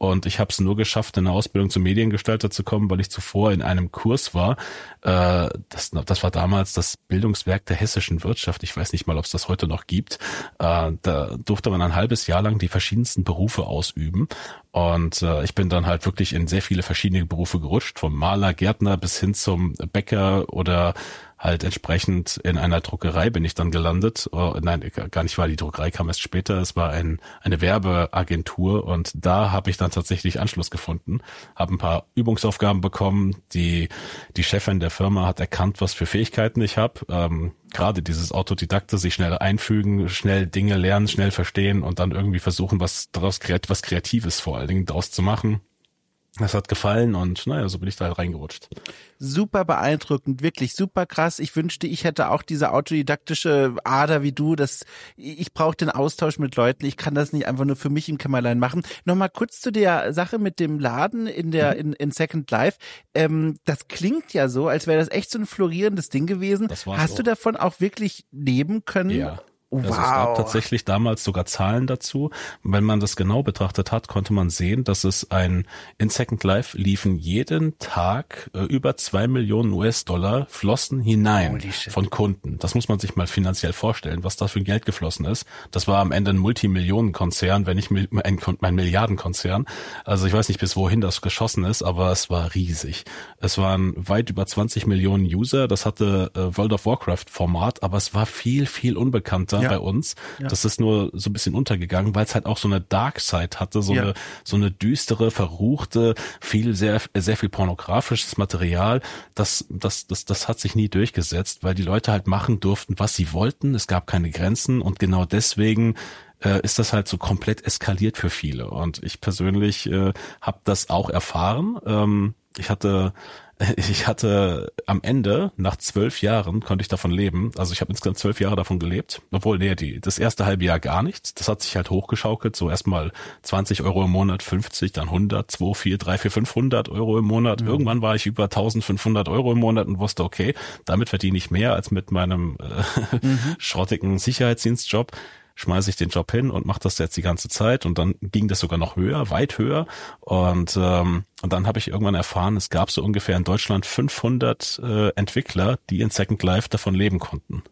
und ich habe es nur geschafft, in eine Ausbildung zum Mediengestalter zu kommen, weil ich zuvor in einem Kurs war. Äh, das, das war damals das Bildungswerk der hessischen Wirtschaft. Ich weiß nicht mal, ob es das heute noch gibt. Äh, da durfte man ein halbes Jahr lang die verschiedensten Berufe ausüben. Und äh, ich bin dann halt wirklich in sehr viele verschiedene Berufe gerutscht, vom Maler, Gärtner bis hin zum Bäcker oder halt entsprechend in einer Druckerei bin ich dann gelandet. Oh, nein, gar nicht, weil die Druckerei kam erst später. Es war ein, eine Werbeagentur und da habe ich dann tatsächlich Anschluss gefunden. Habe ein paar Übungsaufgaben bekommen. Die die Chefin der Firma hat erkannt, was für Fähigkeiten ich habe. Ähm, gerade dieses Autodidakte, sich schnell einfügen, schnell Dinge lernen, schnell verstehen und dann irgendwie versuchen, was daraus was Kreatives vor allen Dingen daraus zu machen. Das hat gefallen und naja, so bin ich da halt reingerutscht. Super beeindruckend, wirklich super krass. Ich wünschte, ich hätte auch diese autodidaktische Ader wie du. Das, ich brauche den Austausch mit Leuten. Ich kann das nicht einfach nur für mich im Kämmerlein machen. Nochmal kurz zu der Sache mit dem Laden in der in, in Second Life. Ähm, das klingt ja so, als wäre das echt so ein florierendes Ding gewesen. Das war's Hast auch. Du davon auch wirklich leben können? Ja. Wow. Also es gab tatsächlich damals sogar Zahlen dazu. Wenn man das genau betrachtet hat, konnte man sehen, dass es ein, in Second Life liefen jeden Tag äh, über zwei Millionen U S-Dollar flossen hinein von Kunden. Das muss man sich mal finanziell vorstellen, was da für Geld geflossen ist. Das war am Ende ein Multimillionenkonzern, wenn nicht ein, ein Milliardenkonzern. Also ich weiß nicht, bis wohin das geschossen ist, aber es war riesig. Es waren weit über zwanzig Millionen User. Das hatte äh, World of Warcraft Format, aber es war viel, viel unbekannter. Ja. Bei uns. Ja. Das ist nur so ein bisschen untergegangen, weil es halt auch so eine Dark Side hatte, so ja. eine so eine düstere, verruchte, viel sehr sehr viel pornografisches Material. Das das das das hat sich nie durchgesetzt, weil die Leute halt machen durften, was sie wollten. Es gab keine Grenzen und genau deswegen äh, ist das halt so komplett eskaliert für viele. Und ich persönlich äh, habe das auch erfahren. Ähm, ich hatte Ich hatte am Ende, nach zwölf Jahren, konnte ich davon leben. Also ich habe insgesamt zwölf Jahre davon gelebt. Obwohl, nee, die, das erste halbe Jahr gar nichts. Das hat sich halt hochgeschaukelt. So erstmal zwanzig Euro im Monat, fünfzig, dann hundert, zwei, vier, drei, vier, fünfhundert Euro im Monat. Mhm. Irgendwann war ich über eintausendfünfhundert Euro im Monat und wusste, okay, damit verdiene ich mehr als mit meinem äh, mhm. schrottigen Sicherheitsdienstjob. Schmeiße ich den Job hin und mache das jetzt die ganze Zeit und dann ging das sogar noch höher, weit höher und ähm, und dann habe ich irgendwann erfahren, es gab so ungefähr in Deutschland fünfhundert äh, Entwickler, die in Second Life davon leben konnten.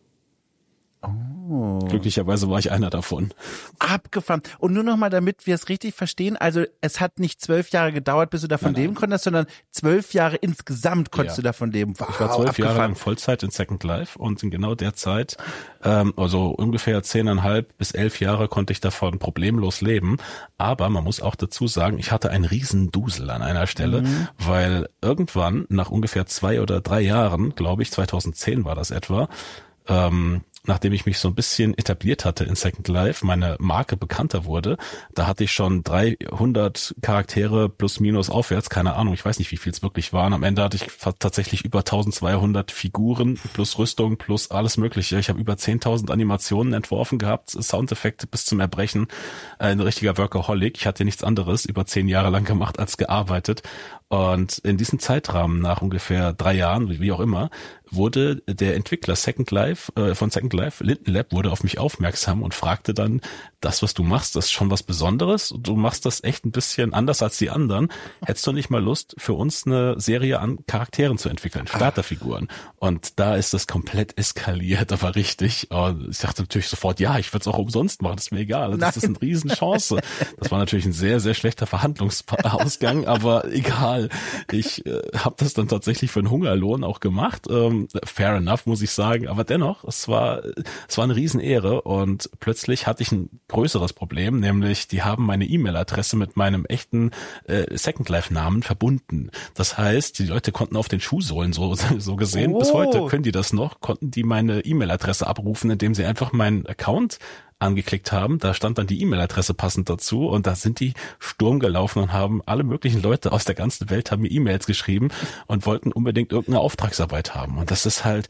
Oh. Glücklicherweise war ich einer davon. Abgefahren. Und nur noch mal, damit wir es richtig verstehen, also es hat nicht zwölf Jahre gedauert, bis du davon nein, leben nein. konntest, sondern zwölf Jahre insgesamt konntest ja. du davon leben. Wow, ich war zwölf abgefahren. Jahre lang Vollzeit in Second Life und in genau der Zeit, ähm, also ungefähr zehneinhalb bis elf Jahre konnte ich davon problemlos leben. Aber man muss auch dazu sagen, ich hatte einen riesen Dusel an einer Stelle, mhm. weil irgendwann nach ungefähr zwei oder drei Jahren, glaube ich, zweitausendzehn war das etwa, ähm, nachdem ich mich so ein bisschen etabliert hatte in Second Life, meine Marke bekannter wurde, da hatte ich schon dreihundert Charaktere plus minus aufwärts, keine Ahnung, ich weiß nicht, wie viel es wirklich waren. Am Ende hatte ich tatsächlich über eintausendzweihundert Figuren plus Rüstung plus alles mögliche. Ich habe über zehntausend Animationen entworfen gehabt, Soundeffekte bis zum Erbrechen, ein richtiger Workaholic. Ich hatte nichts anderes über zehn Jahre lang gemacht als gearbeitet. Und in diesem Zeitrahmen, nach ungefähr drei Jahren, wie auch immer, wurde der Entwickler Second Life, äh, von Second Life, Linden Lab, wurde auf mich aufmerksam und fragte dann, das, was du machst, das ist schon was Besonderes. Du machst das echt ein bisschen anders als die anderen. Hättest du nicht mal Lust, für uns eine Serie an Charakteren zu entwickeln, Starterfiguren? Und da ist das komplett eskaliert, aber richtig. Und ich dachte natürlich sofort, ja, ich würde es auch umsonst machen, das ist mir egal. Das Nein. ist eine Riesenchance. Das war natürlich ein sehr, sehr schlechter Verhandlungsausgang, aber egal. Ich äh, habe das dann tatsächlich für einen Hungerlohn auch gemacht. Ähm, fair enough, muss ich sagen. Aber dennoch, es war es war eine Riesenehre und plötzlich hatte ich ein größeres Problem, nämlich die haben meine E-Mail-Adresse mit meinem echten äh, Second Life-Namen verbunden. Das heißt, die Leute konnten auf den Schuhsohlen so so gesehen, oh. bis heute können die das noch, konnten die meine E-Mail-Adresse abrufen, indem sie einfach meinen Account angeklickt haben, da stand dann die E-Mail-Adresse passend dazu und da sind die Sturm gelaufen und haben alle möglichen Leute aus der ganzen Welt haben mir E-Mails geschrieben und wollten unbedingt irgendeine Auftragsarbeit haben und das ist halt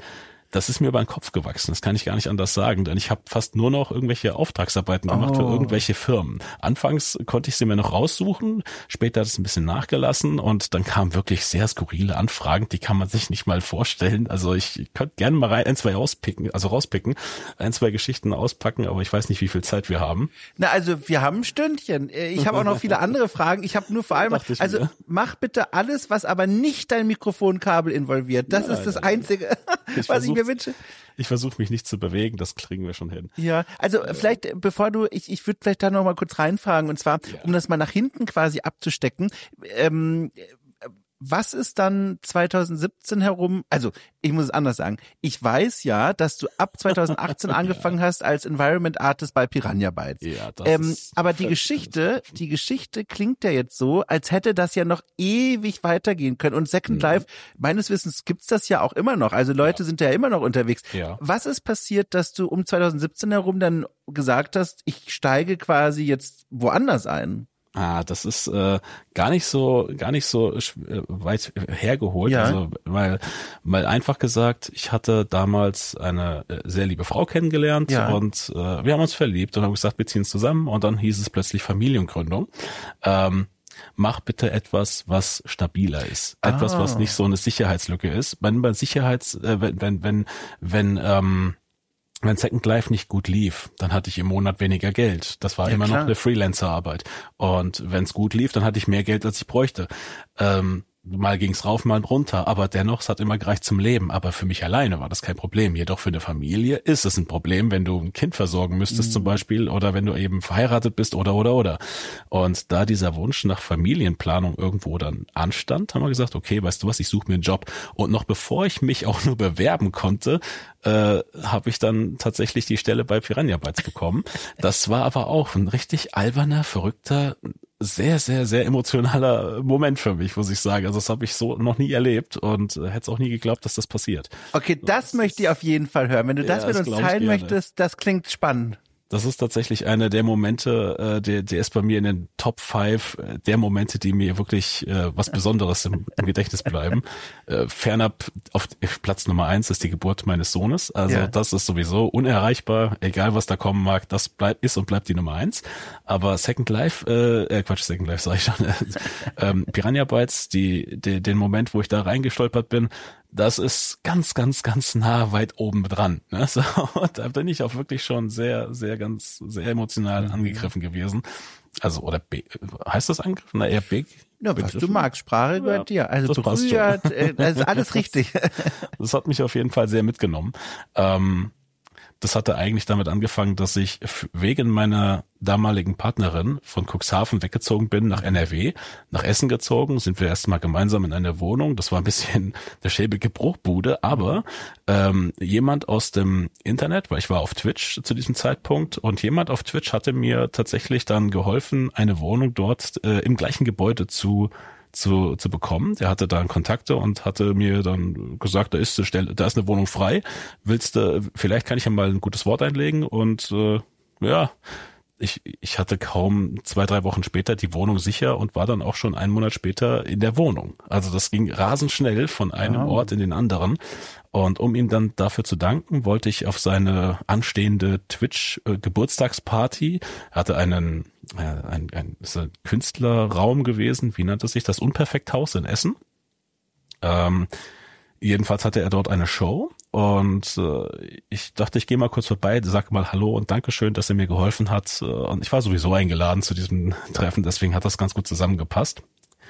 Das ist mir über den Kopf gewachsen, das kann ich gar nicht anders sagen, denn ich habe fast nur noch irgendwelche Auftragsarbeiten gemacht oh. für irgendwelche Firmen. Anfangs konnte ich sie mir noch raussuchen, später hat es ein bisschen nachgelassen und dann kamen wirklich sehr skurrile Anfragen, die kann man sich nicht mal vorstellen. Also ich, ich könnte gerne mal rein, ein, zwei auspicken, also rauspicken, ein, zwei Geschichten auspacken, aber ich weiß nicht, wie viel Zeit wir haben. Na, also wir haben ein Stündchen. Ich habe auch noch viele andere Fragen. Ich habe nur vor allem, also mir. mach bitte alles, was aber nicht dein Mikrofonkabel involviert. Das nein, ist das nein, Einzige, ich was ich mir wünsche. Ich versuche mich nicht zu bewegen, das kriegen wir schon hin. Ja, also ja. vielleicht, bevor du, ich, ich würde vielleicht da noch mal kurz reinfragen, und zwar, ja. um das mal nach hinten quasi abzustecken, ähm, was ist dann zwanzig siebzehn herum, also ich muss es anders sagen, ich weiß ja, dass du ab zwanzig achtzehn angefangen ja. hast als Environment Artist bei Piranha Bytes. Ja, das ähm, ist aber die Geschichte, die Geschichte klingt ja jetzt so, als hätte das ja noch ewig weitergehen können. Und Second mhm. Life, meines Wissens gibt's das ja auch immer noch. Also Leute ja. sind ja immer noch unterwegs. Ja. Was ist passiert, dass du um zwanzig siebzehn herum dann gesagt hast, ich steige quasi jetzt woanders ein? Ah, das ist äh, gar nicht so, gar nicht so äh, weit hergeholt. Ja. Also, weil, weil einfach gesagt, ich hatte damals eine äh, sehr liebe Frau kennengelernt ja. und äh, wir haben uns verliebt und haben gesagt, wir ziehen zusammen und dann hieß es plötzlich Familiengründung. Ähm, mach bitte etwas, was stabiler ist, ah. etwas, was nicht so eine Sicherheitslücke ist. Wenn bei Sicherheits, äh, wenn, wenn, wenn, wenn ähm, Wenn Second Life nicht gut lief, dann hatte ich im Monat weniger Geld. Das war ja, immer klar. noch eine Freelancer-Arbeit. Und wenn es gut lief, dann hatte ich mehr Geld, als ich bräuchte. Ähm, mal ging's rauf, mal runter. Aber dennoch, es hat immer gereicht zum Leben. Aber für mich alleine war das kein Problem. Jedoch für eine Familie ist es ein Problem, wenn du ein Kind versorgen müsstest mhm. zum Beispiel oder wenn du eben verheiratet bist oder, oder, oder. Und da dieser Wunsch nach Familienplanung irgendwo dann anstand, haben wir gesagt, okay, weißt du was, ich suche mir einen Job. Und noch bevor ich mich auch nur bewerben konnte, äh, habe ich dann tatsächlich die Stelle bei Piranha Bytes bekommen. Das war aber auch ein richtig alberner, verrückter, sehr, sehr, sehr emotionaler Moment für mich, muss ich sagen. Also das habe ich so noch nie erlebt und äh, hätte es auch nie geglaubt, dass das passiert. Okay, das, das möchte ich auf jeden Fall hören. Wenn du das ja, mit das uns teilen möchtest, das klingt spannend. Das ist tatsächlich eine der Momente, äh, der, der ist bei mir in den Top five der Momente, die mir wirklich äh, was Besonderes im, im Gedächtnis bleiben. Äh, fernab auf Platz Nummer eins ist die Geburt meines Sohnes. Also ja. das ist sowieso unerreichbar, egal was da kommen mag, das bleibt ist und bleibt die Nummer eins. Aber Second Life, äh, äh Quatsch, Second Life sag ich schon, ähm, Piranha Bytes, die, die, den Moment, wo ich da reingestolpert bin, das ist ganz, ganz, ganz nah weit oben dran. Ne? So, da bin ich auch wirklich schon sehr, sehr, ganz, sehr emotional mhm. angegriffen gewesen. Also, oder be- heißt das angegriffen? Na, eher big. Ja, was du magst. Sprache gehört dir. Also berührt, äh, das ist alles richtig. Das hat mich auf jeden Fall sehr mitgenommen. Ähm, Das hatte eigentlich damit angefangen, dass ich wegen meiner damaligen Partnerin von Cuxhaven weggezogen bin nach N R W, nach Essen gezogen, sind wir erstmal gemeinsam in einer Wohnung. Das war ein bisschen der schäbige Bruchbude, aber ähm, jemand aus dem Internet, weil ich war auf Twitch zu diesem Zeitpunkt und jemand auf Twitch hatte mir tatsächlich dann geholfen, eine Wohnung dort äh, im gleichen Gebäude zu zu zu bekommen. Der hatte da Kontakte und hatte mir dann gesagt, da ist eine Stelle, da ist eine Wohnung frei. Willst du, vielleicht kann ich ja mal ein gutes Wort einlegen und äh, ja, ich ich hatte kaum zwei, drei Wochen später die Wohnung sicher und war dann auch schon einen Monat später in der Wohnung. Also das ging rasend schnell von einem oh. Ort in den anderen. Und um ihm dann dafür zu danken, wollte ich auf seine anstehende Twitch-Geburtstagsparty, hatte einen, äh, ein, ein, ist ein Künstlerraum gewesen, wie nannte sich das, Unperfekthaus in Essen. Ähm, jedenfalls hatte er dort eine Show und äh, ich dachte, ich gehe mal kurz vorbei, sag mal Hallo und Dankeschön, dass er mir geholfen hat. Und ich war sowieso eingeladen zu diesem Treffen, deswegen hat das ganz gut zusammengepasst.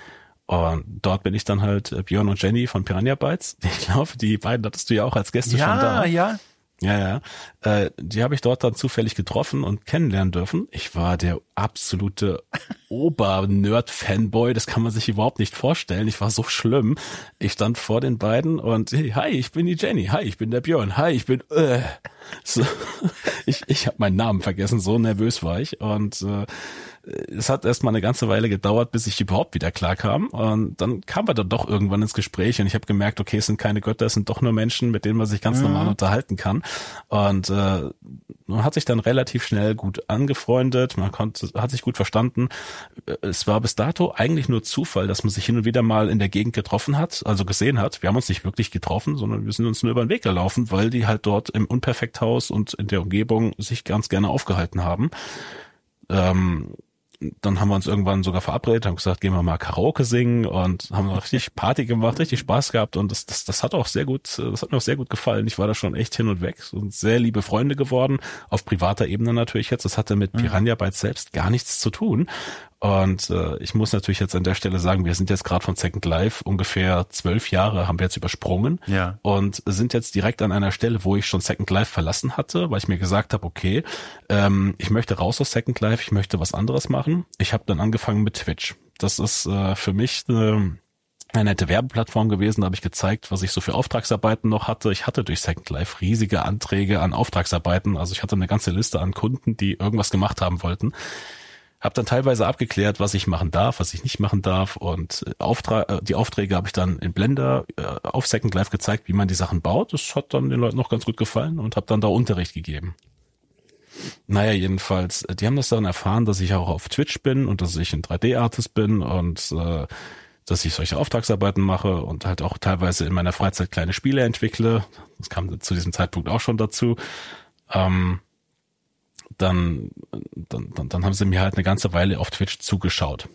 Und dort bin ich dann halt Björn und Jenny von Piranha Bytes. Ich glaube, die beiden hattest du ja auch als Gäste ja, schon da. Ja, ja. Ja, ja. Äh, die habe ich dort dann zufällig getroffen und kennenlernen dürfen. Ich war der absolute Ober-Nerd-Fanboy. Das kann man sich überhaupt nicht vorstellen. Ich war so schlimm. Ich stand vor den beiden und hey, hi, ich bin die Jenny. Hi, ich bin der Björn. Hi, ich bin äh. so, ich ich habe meinen Namen vergessen. So nervös war ich und äh, es hat erstmal eine ganze Weile gedauert, bis ich überhaupt wieder klar kam. Und dann kam wir dann doch irgendwann ins Gespräch und ich habe gemerkt, okay, es sind keine Götter, es sind doch nur Menschen, mit denen man sich ganz mhm. normal unterhalten kann. Und äh, man hat sich dann relativ schnell gut angefreundet, man konnte, hat sich gut verstanden. Es war bis dato eigentlich nur Zufall, dass man sich hin und wieder mal in der Gegend getroffen hat, also gesehen hat. Wir haben uns nicht wirklich getroffen, sondern wir sind uns nur über den Weg gelaufen, weil die halt dort im Unperfekthaus und in der Umgebung sich ganz gerne aufgehalten haben. Ähm, dann haben wir uns irgendwann sogar verabredet, haben gesagt, gehen wir mal Karaoke singen und haben richtig Party gemacht, richtig Spaß gehabt und das, das, das hat auch sehr gut, das hat mir auch sehr gut gefallen. Ich war da schon echt hin und weg, sind sehr liebe Freunde geworden, auf privater Ebene natürlich jetzt. Das hatte mit Piranha Bytes selbst gar nichts zu tun. Und äh, ich muss natürlich jetzt an der Stelle sagen, wir sind jetzt gerade von Second Life ungefähr zwölf Jahre haben wir jetzt übersprungen ja. und sind jetzt direkt an einer Stelle, wo ich schon Second Life verlassen hatte, weil ich mir gesagt habe, okay, ähm, ich möchte raus aus Second Life, ich möchte was anderes machen. Ich habe dann angefangen mit Twitch. Das ist äh, für mich eine, eine nette Werbeplattform gewesen. Da habe ich gezeigt, was ich so für Auftragsarbeiten noch hatte. Ich hatte durch Second Life riesige Anträge an Auftragsarbeiten. Also ich hatte eine ganze Liste an Kunden, die irgendwas gemacht haben wollten. Hab dann teilweise abgeklärt, was ich machen darf, was ich nicht machen darf und Auftrag, die Aufträge habe ich dann in Blender äh, auf Second Life gezeigt, wie man die Sachen baut. Das hat dann den Leuten noch ganz gut gefallen und habe dann da Unterricht gegeben. Naja, jedenfalls, die haben das dann erfahren, dass ich auch auf Twitch bin und dass ich ein drei D-Artist bin und äh, dass ich solche Auftragsarbeiten mache und halt auch teilweise in meiner Freizeit kleine Spiele entwickle. Das kam zu diesem Zeitpunkt auch schon dazu. Ähm, Dann, dann, dann, dann haben sie mir halt eine ganze Weile auf Twitch zugeschaut.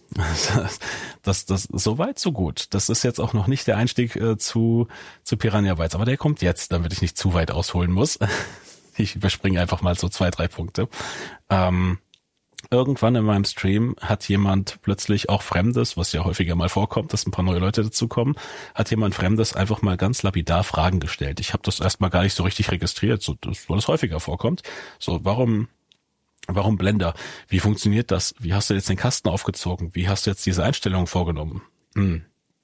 Das, das, so weit, so gut. Das ist jetzt auch noch nicht der Einstieg äh, zu, zu Piranha Bytes, aber der kommt jetzt, damit ich nicht zu weit ausholen muss. Ich überspringe einfach mal so zwei, drei Punkte. Ähm, irgendwann in meinem Stream hat jemand plötzlich auch Fremdes, was ja häufiger mal vorkommt, dass ein paar neue Leute dazukommen, hat jemand Fremdes einfach mal ganz lapidar Fragen gestellt. Ich habe das erstmal gar nicht so richtig registriert, so, das, weil es häufiger vorkommt. So, warum Warum Blender? Wie funktioniert das? Wie hast du jetzt den Kasten aufgezogen? Wie hast du jetzt diese Einstellungen vorgenommen? Hm.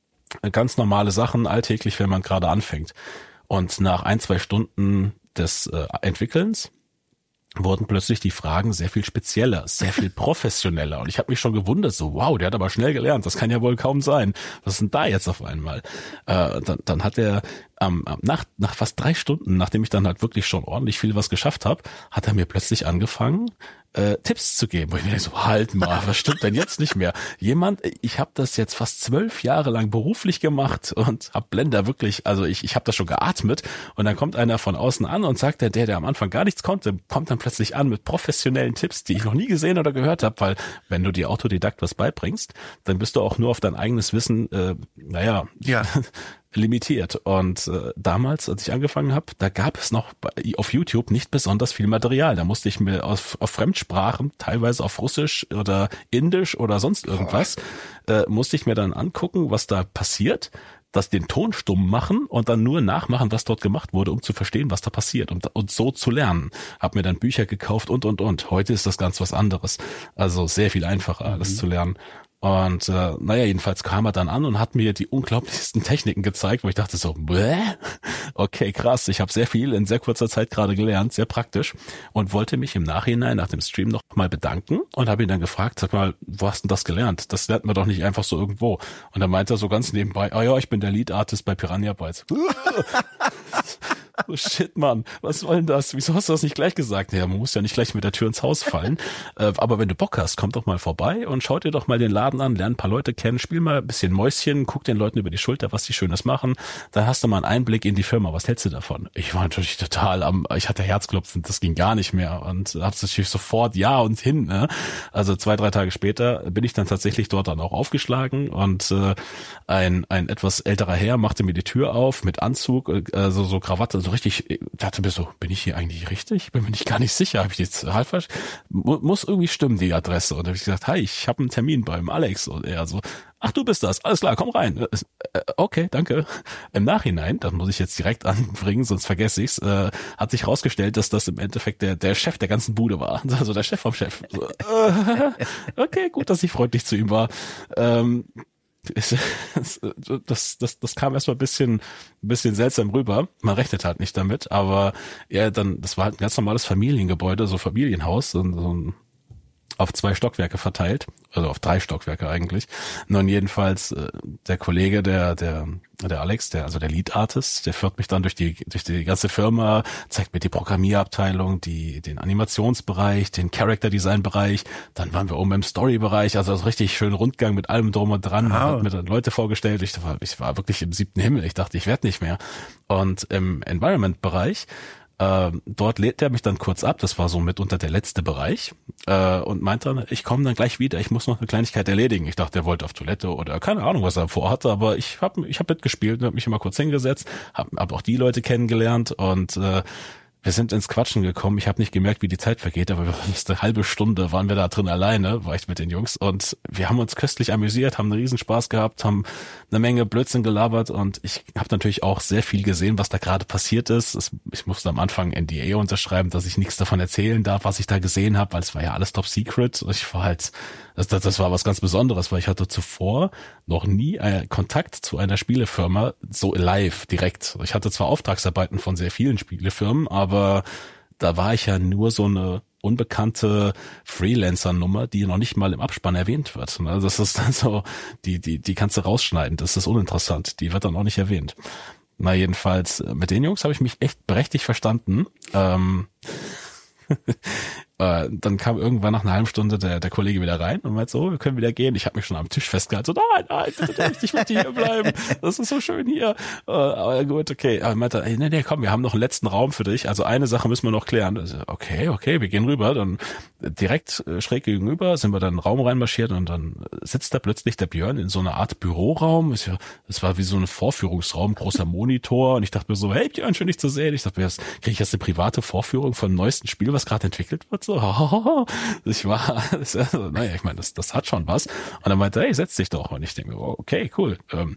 Ganz normale Sachen, alltäglich, wenn man gerade anfängt. Und nach ein, zwei Stunden des äh, Entwickelns wurden plötzlich die Fragen sehr viel spezieller, sehr viel professioneller. Und ich habe mich schon gewundert, so wow, der hat aber schnell gelernt, das kann ja wohl kaum sein. Was ist denn da jetzt auf einmal? Äh, dann, dann hat er ähm, nach, nach fast drei Stunden, nachdem ich dann halt wirklich schon ordentlich viel was geschafft habe, hat er mir plötzlich angefangen, äh, Tipps zu geben. Wo ich mir so, halt mal, was stimmt denn jetzt nicht mehr? Jemand, ich habe das jetzt fast zwölf Jahre lang beruflich gemacht und habe Blender wirklich, also ich, ich habe das schon geatmet und dann kommt einer von außen an und sagt, der, der, der am Anfang gar nichts konnte, kommt dann plötzlich an mit professionellen Tipps, die ich noch nie gesehen oder gehört habe, weil wenn du dir Autodidakt was beibringst, dann bist du auch nur auf dein eigenes Wissen, äh, naja, ja. limitiert. Und äh, damals, als ich angefangen habe, da gab es noch bei, auf YouTube nicht besonders viel Material. Da musste ich mir auf, auf Fremdsprachen, teilweise auf Russisch oder Indisch oder sonst irgendwas, äh, musste ich mir dann angucken, was da passiert, das den Ton stumm machen und dann nur nachmachen, was dort gemacht wurde, um zu verstehen, was da passiert und, und so zu lernen. Hab mir dann Bücher gekauft und, und, und. Heute ist das ganz was anderes. Also sehr viel einfacher, alles mhm. zu lernen. Und äh, naja, jedenfalls kam er dann an und hat mir die unglaublichsten Techniken gezeigt, wo ich dachte so, bäh, okay, krass, ich habe sehr viel in sehr kurzer Zeit gerade gelernt, sehr praktisch und wollte mich im Nachhinein nach dem Stream noch mal bedanken und habe ihn dann gefragt, sag mal, wo hast denn das gelernt? Das lernt man doch nicht einfach so irgendwo. Und dann meinte er so ganz nebenbei, ah ja, ich bin der Lead Artist bei Piranha Bytes. Oh shit, Mann, was soll denn das? Wieso hast du das nicht gleich gesagt? Ja, man muss ja nicht gleich mit der Tür ins Haus fallen. Äh, aber wenn du Bock hast, komm doch mal vorbei und schau dir doch mal den Laden an, lern ein paar Leute kennen, spiel mal ein bisschen Mäuschen, guck den Leuten über die Schulter, was die Schönes machen. Dann hast du mal einen Einblick in die Firma. Was hältst du davon? Ich war natürlich total am, ich hatte Herzklopfen, das ging gar nicht mehr und hab's natürlich sofort ja und hin. Ne? Also zwei, drei Tage später bin ich dann tatsächlich dort dann auch aufgeschlagen und äh, ein ein etwas älterer Herr machte mir die Tür auf mit Anzug, äh, so, so Krawatte, so richtig, ich dachte mir so, bin ich hier eigentlich richtig? Bin mir nicht gar nicht sicher, habe ich jetzt halb falsch? Muss irgendwie stimmen, die Adresse. Und da habe ich gesagt, hi, ich habe einen Termin beim Alex. Und er so, ach, du bist das, alles klar, komm rein. Okay, danke. Im Nachhinein, das muss ich jetzt direkt anbringen, sonst vergesse ich's, äh, hat sich rausgestellt, dass das im Endeffekt der der Chef der ganzen Bude war. Also der Chef vom Chef. So, äh, okay, gut, dass ich freundlich zu ihm war. Ähm, Das, das, das kam erstmal ein bisschen, ein bisschen seltsam rüber. Man rechnet halt nicht damit, aber ja, dann, das war halt ein ganz normales Familiengebäude, so Familienhaus, so, so ein auf zwei Stockwerke verteilt, also auf drei Stockwerke eigentlich. Nun jedenfalls äh, der Kollege, der der der Alex, der also der Lead Artist, der führt mich dann durch die durch die ganze Firma, zeigt mir die Programmierabteilung, die den Animationsbereich, den Character Design Bereich. Dann waren wir oben im Story Bereich, also so richtig schön Rundgang mit allem drum und dran. Wow. Hat mir dann Leute vorgestellt. Ich war ich war wirklich im siebten Himmel. Ich dachte, ich werde nicht mehr. Und im Environment Bereich Äh, dort lädt er mich dann kurz ab, das war so mitunter der letzte Bereich, äh, und meint dann, ich komme dann gleich wieder, ich muss noch eine Kleinigkeit erledigen. Ich dachte, er wollte auf Toilette oder keine Ahnung, was er vorhatte, aber ich habe ich hab mitgespielt und habe mich immer kurz hingesetzt, habe hab auch die Leute kennengelernt und äh, wir sind ins Quatschen gekommen. Ich habe nicht gemerkt, wie die Zeit vergeht, aber wir waren jetzt eine halbe Stunde, waren wir da drin alleine, war ich mit den Jungs. Und wir haben uns köstlich amüsiert, haben einen Riesenspaß gehabt, haben eine Menge Blödsinn gelabert. Und ich habe natürlich auch sehr viel gesehen, was da gerade passiert ist. Es, ich musste am Anfang N D A unterschreiben, dass ich nichts davon erzählen darf, was ich da gesehen habe, weil es war ja alles top secret. Ich war halt, das, das, das war was ganz Besonderes, weil ich hatte zuvor noch nie äh, Kontakt zu einer Spielefirma so live, direkt. Ich hatte zwar Auftragsarbeiten von sehr vielen Spielefirmen, aber aber da war ich ja nur so eine unbekannte Freelancer-Nummer, die noch nicht mal im Abspann erwähnt wird. Das ist dann so, die, die, die kannst du rausschneiden. Das ist uninteressant. Die wird dann auch nicht erwähnt. Na, jedenfalls, mit den Jungs habe ich mich echt prächtig verstanden. Ähm, äh, dann kam irgendwann nach einer halben Stunde der, der Kollege wieder rein und meinte so, wir können wieder gehen. Ich habe mich schon am Tisch festgehalten, so, nein, nein, bitte nicht, ich möchte hier bleiben. Das ist so schön hier. Äh, aber gut, okay. Aber meinte, nee, nee, komm, wir haben noch einen letzten Raum für dich. Also eine Sache müssen wir noch klären. Also, okay, okay, wir gehen rüber. Dann direkt äh, schräg gegenüber sind wir dann in den Raum reinmarschiert und dann sitzt da plötzlich der Björn in so einer Art Büroraum. Es war wie so ein Vorführungsraum, großer Monitor. Und ich dachte mir so, hey Björn, schön dich zu sehen. Ich dachte mir, kriege ich jetzt eine private Vorführung von dem neuesten Spiel, was gerade entwickelt wird? So, ich war, das, also, naja, ich meine, das, das hat schon was. Und er meinte, hey, setz dich doch. Und ich denke, oh, okay, cool.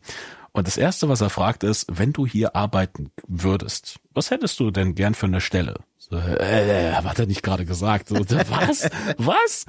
Und das Erste, was er fragt, ist, wenn du hier arbeiten würdest, was hättest du denn gern für eine Stelle? So, äh, hat er nicht gerade gesagt. So, was? Was?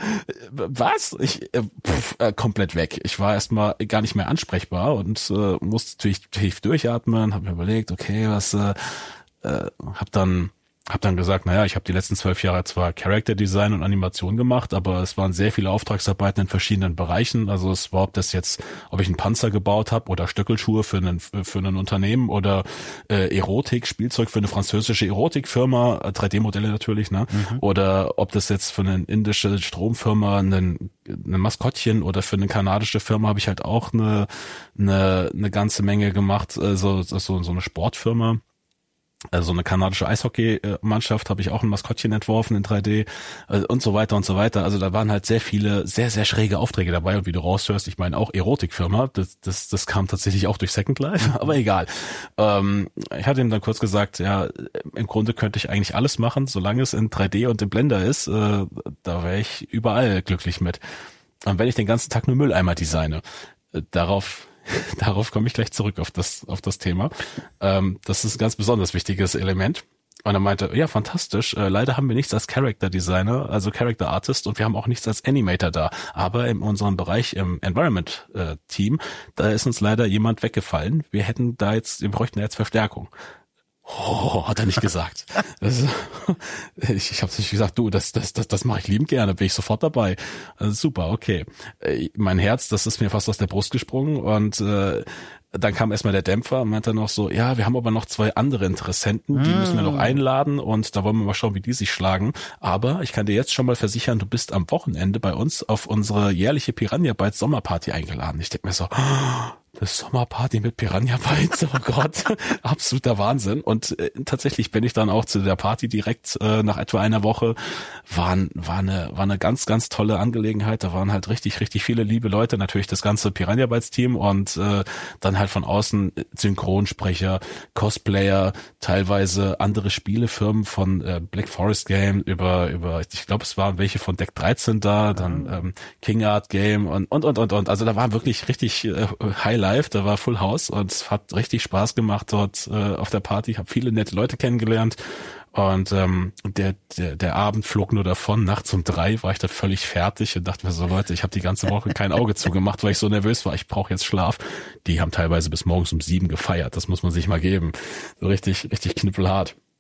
Was? Ich äh, pff, äh, komplett weg. Ich war erstmal gar nicht mehr ansprechbar und äh, musste natürlich tief durchatmen, habe mir überlegt, okay, was, äh, äh, hab dann Hab dann gesagt, naja, ich habe die letzten zwölf Jahre zwar Character Design und Animation gemacht, aber es waren sehr viele Auftragsarbeiten in verschiedenen Bereichen. Also es war, ob das jetzt, ob ich einen Panzer gebaut habe oder Stöckelschuhe für einen für ein Unternehmen oder äh, Erotik, Spielzeug für eine französische Erotikfirma, äh, drei D-Modelle natürlich, ne? Mhm. Oder ob das jetzt für eine indische Stromfirma ein eine Maskottchen oder für eine kanadische Firma habe ich halt auch eine eine eine ganze Menge gemacht, also so so eine Sportfirma. Also eine kanadische Eishockey-Mannschaft habe ich auch ein Maskottchen entworfen in drei D und so weiter und so weiter. Also da waren halt sehr viele, sehr, sehr schräge Aufträge dabei. Und wie du raushörst, ich meine auch Erotikfirma, das, das, das kam tatsächlich auch durch Second Life, aber egal. Ähm, ich hatte ihm dann kurz gesagt, ja, im Grunde könnte ich eigentlich alles machen, solange es in drei D und im Blender ist, äh, da wäre ich überall glücklich mit. Und wenn ich den ganzen Tag nur Mülleimer designe, äh, darauf... Darauf komme ich gleich zurück auf das auf das Thema. Ähm, das ist ein ganz besonders wichtiges Element. Und er meinte, ja, fantastisch, äh, leider haben wir nichts als Character Designer, also Character Artist, und wir haben auch nichts als Animator da. Aber in unserem Bereich im Environment äh, Team, da ist uns leider jemand weggefallen. Wir hätten da jetzt, wir bräuchten jetzt Verstärkung. Oh, hat er nicht gesagt. Das, ich ich habe natürlich gesagt, du, das das das das mache ich liebend gerne, bin ich sofort dabei. Also super, okay. Mein Herz, das ist mir fast aus der Brust gesprungen und äh, dann kam erstmal der Dämpfer und meinte noch so, ja, wir haben aber noch zwei andere Interessenten, die mm. müssen wir noch einladen und da wollen wir mal schauen, wie die sich schlagen. Aber ich kann dir jetzt schon mal versichern, du bist am Wochenende bei uns auf unsere jährliche Piranha Bytes Sommerparty eingeladen. Ich denke mir so, oh, das Sommerparty mit Piranha Bytes, oh Gott, absoluter Wahnsinn. Und äh, tatsächlich bin ich dann auch zu der Party direkt äh, nach etwa einer Woche. War, war, eine, war eine ganz, ganz tolle Angelegenheit. Da waren halt richtig, richtig viele liebe Leute, natürlich das ganze Piranha Bytes Team und äh, dann halt von außen Synchronsprecher, Cosplayer, teilweise andere Spielefirmen von äh, Black Forest Game über, über ich glaube, es waren welche von Deck dreizehn da, dann ähm, King Art Game und, und, und, und, und. Also da war wirklich richtig äh, Highlight. Live, da war Full House und es hat richtig Spaß gemacht dort äh, auf der Party. Ich habe viele nette Leute kennengelernt und ähm, der, der der Abend flog nur davon. Nachts um drei war ich da völlig fertig und dachte mir so, Leute, ich habe die ganze Woche kein Auge zugemacht, weil ich so nervös war. Ich brauche jetzt Schlaf. Die haben teilweise bis morgens um sieben gefeiert. Das muss man sich mal geben. So richtig, richtig knüppelhart.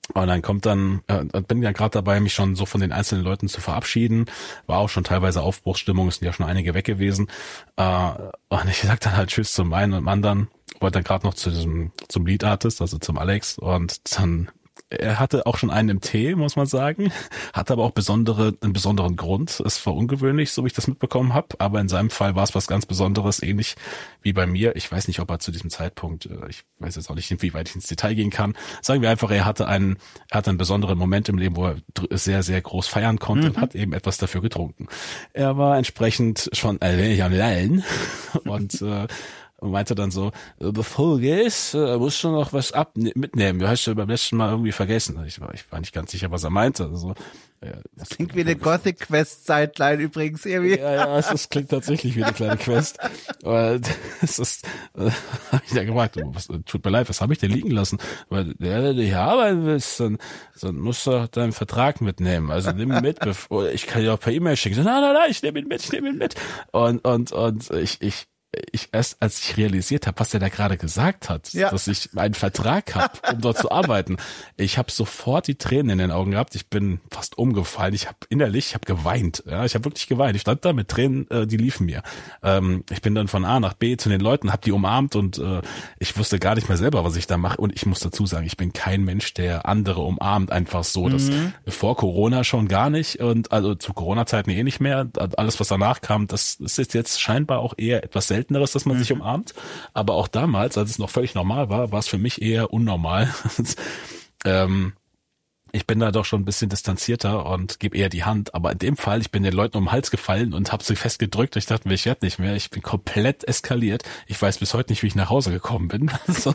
Und dann kommt dann, äh, bin ja gerade dabei, mich schon so von den einzelnen Leuten zu verabschieden. War auch schon teilweise Aufbruchsstimmung, es sind ja schon einige weg gewesen. Äh, und ich sag dann halt Tschüss zum einen und dem anderen. Wollte dann gerade noch zu diesem, zum Lead Artist, also zum Alex. Und dann, er hatte auch schon einen im Tee, muss man sagen. Hatte aber auch besondere, einen besonderen Grund. Es war ungewöhnlich, so wie ich das mitbekommen habe. Aber in seinem Fall war es was ganz Besonderes, ähnlich wie bei mir. Ich weiß nicht, ob er zu diesem Zeitpunkt, ich weiß jetzt auch nicht, wie weit ich ins Detail gehen kann. Sagen wir einfach, er hatte einen, er hatte einen besonderen Moment im Leben, wo er sehr, sehr groß feiern konnte, mhm. und hat eben etwas dafür getrunken. Er war entsprechend schon ein wenig am Lallen und äh, und meinte dann so, bevor du gehst, äh, musst du noch was ab mitnehmen. Du hast ja beim letzten Mal irgendwie vergessen. Ich war, ich war nicht ganz sicher, was er meinte. Also, ja, das klingt wie eine Gothic-Quest-Zeitline übrigens irgendwie. Ja, ja, es, es klingt tatsächlich wie eine kleine Quest. Und es ist, äh, hab ich ja gefragt, was, tut mir leid, was habe ich denn liegen lassen? Weil der, der hier arbeiten willst, dann, dann musst du deinen Vertrag mitnehmen. Also nimm ihn mit, bevor, ich kann dir auch per E-Mail schicken. So, nein, nein, nein, ich nehme ihn mit, ich nehme ihn mit. Und, und, und ich, ich, ich erst, als ich realisiert habe, was er da gerade gesagt hat, ja. dass ich einen Vertrag habe, um dort zu arbeiten, ich habe sofort die Tränen in den Augen gehabt. Ich bin fast umgefallen. Ich habe innerlich, ich habe geweint. Ja, ich habe wirklich geweint. Ich stand da mit Tränen, äh, die liefen mir. Ähm, ich bin dann von A nach B zu den Leuten, habe die umarmt und äh, ich wusste gar nicht mehr selber, was ich da mache. Und ich muss dazu sagen, ich bin kein Mensch, der andere umarmt einfach so. Das mhm. vor Corona schon gar nicht und also zu Corona-Zeiten eh nicht mehr. Alles, was danach kam, das, das ist jetzt scheinbar auch eher etwas selten, dass man sich umarmt. Aber auch damals, als es noch völlig normal war, war es für mich eher unnormal. ähm, ich bin da doch schon ein bisschen distanzierter und gebe eher die Hand. Aber in dem Fall, ich bin den Leuten um den Hals gefallen und habe sie festgedrückt. Ich dachte mir, ich werde nicht mehr. Ich bin komplett eskaliert. Ich weiß bis heute nicht, wie ich nach Hause gekommen bin. so.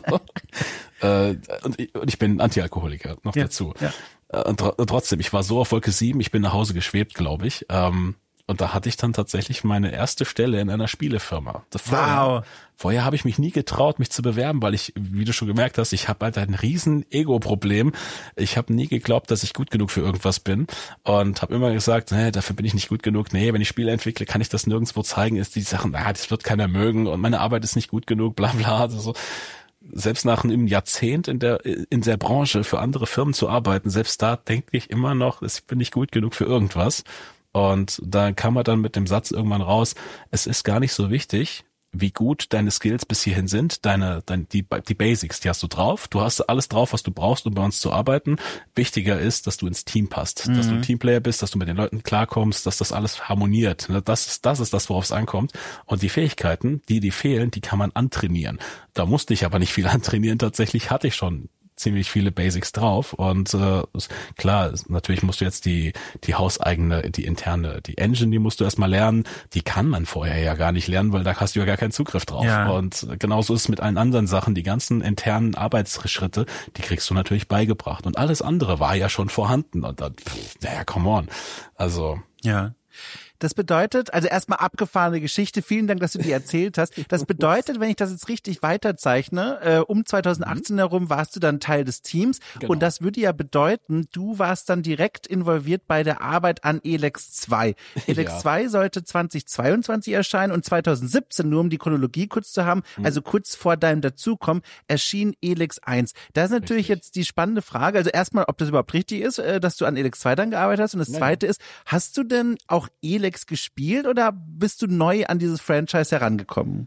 äh, und, ich, und ich bin Antialkoholiker noch ja, dazu. Ja. Und, tr- und trotzdem, ich war so auf Wolke sieben, ich bin nach Hause geschwebt, glaube ich. Ähm, Und da hatte ich dann tatsächlich meine erste Stelle in einer Spielefirma. Vorher, wow. Vorher habe ich mich nie getraut, mich zu bewerben, weil ich, wie du schon gemerkt hast, ich habe halt ein riesen Ego-Problem. Ich habe nie geglaubt, dass ich gut genug für irgendwas bin und habe immer gesagt, nee, dafür bin ich nicht gut genug. Nee, wenn ich Spiele entwickle, kann ich das nirgendwo zeigen. Ist die Sachen, ah, das wird keiner mögen und meine Arbeit ist nicht gut genug, bla bla. Also, selbst nach einem Jahrzehnt in der in der Branche für andere Firmen zu arbeiten, selbst da denke ich immer noch, ich bin nicht gut genug für irgendwas. Und da kam man dann mit dem Satz irgendwann raus, es ist gar nicht so wichtig, wie gut deine Skills bis hierhin sind, deine, deine die, die Basics, die hast du drauf. Du hast alles drauf, was du brauchst, um bei uns zu arbeiten. Wichtiger ist, dass du ins Team passt, mhm. dass du ein Teamplayer bist, dass du mit den Leuten klarkommst, dass das alles harmoniert. Das ist, das ist das, worauf es ankommt. Und die Fähigkeiten, die, die fehlen, die kann man antrainieren. Da musste ich aber nicht viel antrainieren. Tatsächlich hatte ich schon ziemlich viele Basics drauf und äh, klar, natürlich musst du jetzt die die hauseigene, die interne, die Engine, die musst du erstmal lernen, die kann man vorher ja gar nicht lernen, weil da hast du ja gar keinen Zugriff drauf. Ja. Und genauso ist es mit allen anderen Sachen, die ganzen internen Arbeitsschritte, die kriegst du natürlich beigebracht und alles andere war ja schon vorhanden und dann, pff, naja, come on. Also ja. Das bedeutet, also erstmal abgefahrene Geschichte, vielen Dank, dass du die erzählt hast. Das bedeutet, wenn ich das jetzt richtig weiterzeichne, äh, um zwanzig achtzehn mhm. herum warst du dann Teil des Teams genau. Und das würde ja bedeuten, du warst dann direkt involviert bei der Arbeit an Elex zwei. Elex ja. zwei sollte zwanzig zweiundzwanzig erscheinen und zwanzig siebzehn, nur um die Chronologie kurz zu haben, mhm. also kurz vor deinem Dazukommen, erschien Elex eins. Da ist natürlich richtig. Jetzt die spannende Frage, also erstmal, ob das überhaupt richtig ist, äh, dass du an Elex zwei dann gearbeitet hast und das ja. zweite ist, hast du denn auch Elex gespielt oder bist du neu an dieses Franchise herangekommen?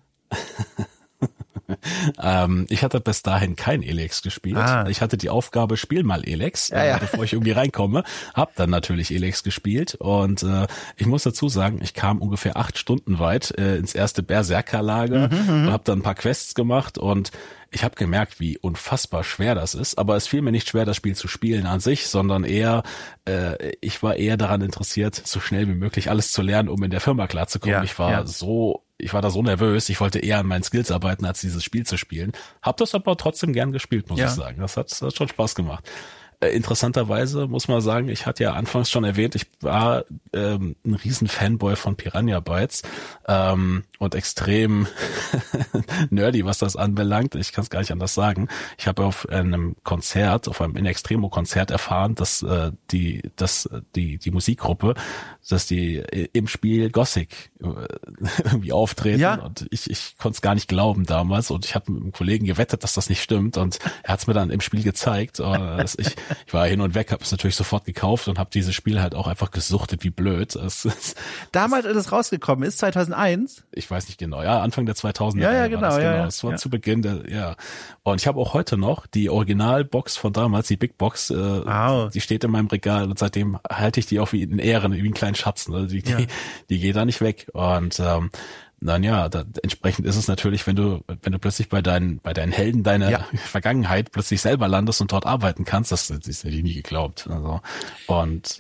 ähm, ich hatte bis dahin kein Elex gespielt. Ah. Ich hatte die Aufgabe, spiel mal Elex, ja, ja. Äh, bevor ich irgendwie reinkomme. Hab dann natürlich Elex gespielt und äh, ich muss dazu sagen, ich kam ungefähr acht Stunden weit äh, ins erste Berserkerlager mhm, und habe dann ein paar Quests gemacht und ich habe gemerkt, wie unfassbar schwer das ist, aber es fiel mir nicht schwer, das Spiel zu spielen an sich, sondern eher, äh, ich war eher daran interessiert, so schnell wie möglich alles zu lernen, um in der Firma klarzukommen. Ja, ich war ja. so, ich war da so nervös, ich wollte eher an meinen Skills arbeiten, als dieses Spiel zu spielen. Hab das aber trotzdem gern gespielt, muss ja. ich sagen. Das hat, das hat schon Spaß gemacht. Interessanterweise muss man sagen, ich hatte ja anfangs schon erwähnt, ich war ähm, ein riesen Fanboy von Piranha Bytes ähm, und extrem nerdy, was das anbelangt. Ich kann es gar nicht anders sagen. Ich habe auf einem Konzert, auf einem In Extremo Konzert erfahren, dass äh, die, dass die die Musikgruppe, dass die im Spiel Gothic äh, irgendwie auftreten ja. und ich ich konnte es gar nicht glauben damals und ich habe mit einem Kollegen gewettet, dass das nicht stimmt und er hat es mir dann im Spiel gezeigt. Und ich ich war hin und weg, habe es natürlich sofort gekauft und habe dieses Spiel halt auch einfach gesuchtet wie blöd. Es, es, Damals, als es rausgekommen ist, zweitausendeins? Ich weiß nicht genau, ja, Anfang der zweitausender. Ja, ja, genau, das, ja, genau. ja. Es war ja. zu Beginn der, ja. Und ich habe auch heute noch die Originalbox von damals, die Big Box, äh, wow. die steht in meinem Regal und seitdem halte ich die auch wie in Ehren, wie einen kleinen Schatz. Ne? Die, ja. die, die geht da nicht weg. Und ähm, dann ja, da, entsprechend ist es natürlich, wenn du, wenn du plötzlich bei deinen, bei deinen Helden deiner ja. Vergangenheit plötzlich selber landest und dort arbeiten kannst, das, das ist hätte ich nie geglaubt. Also und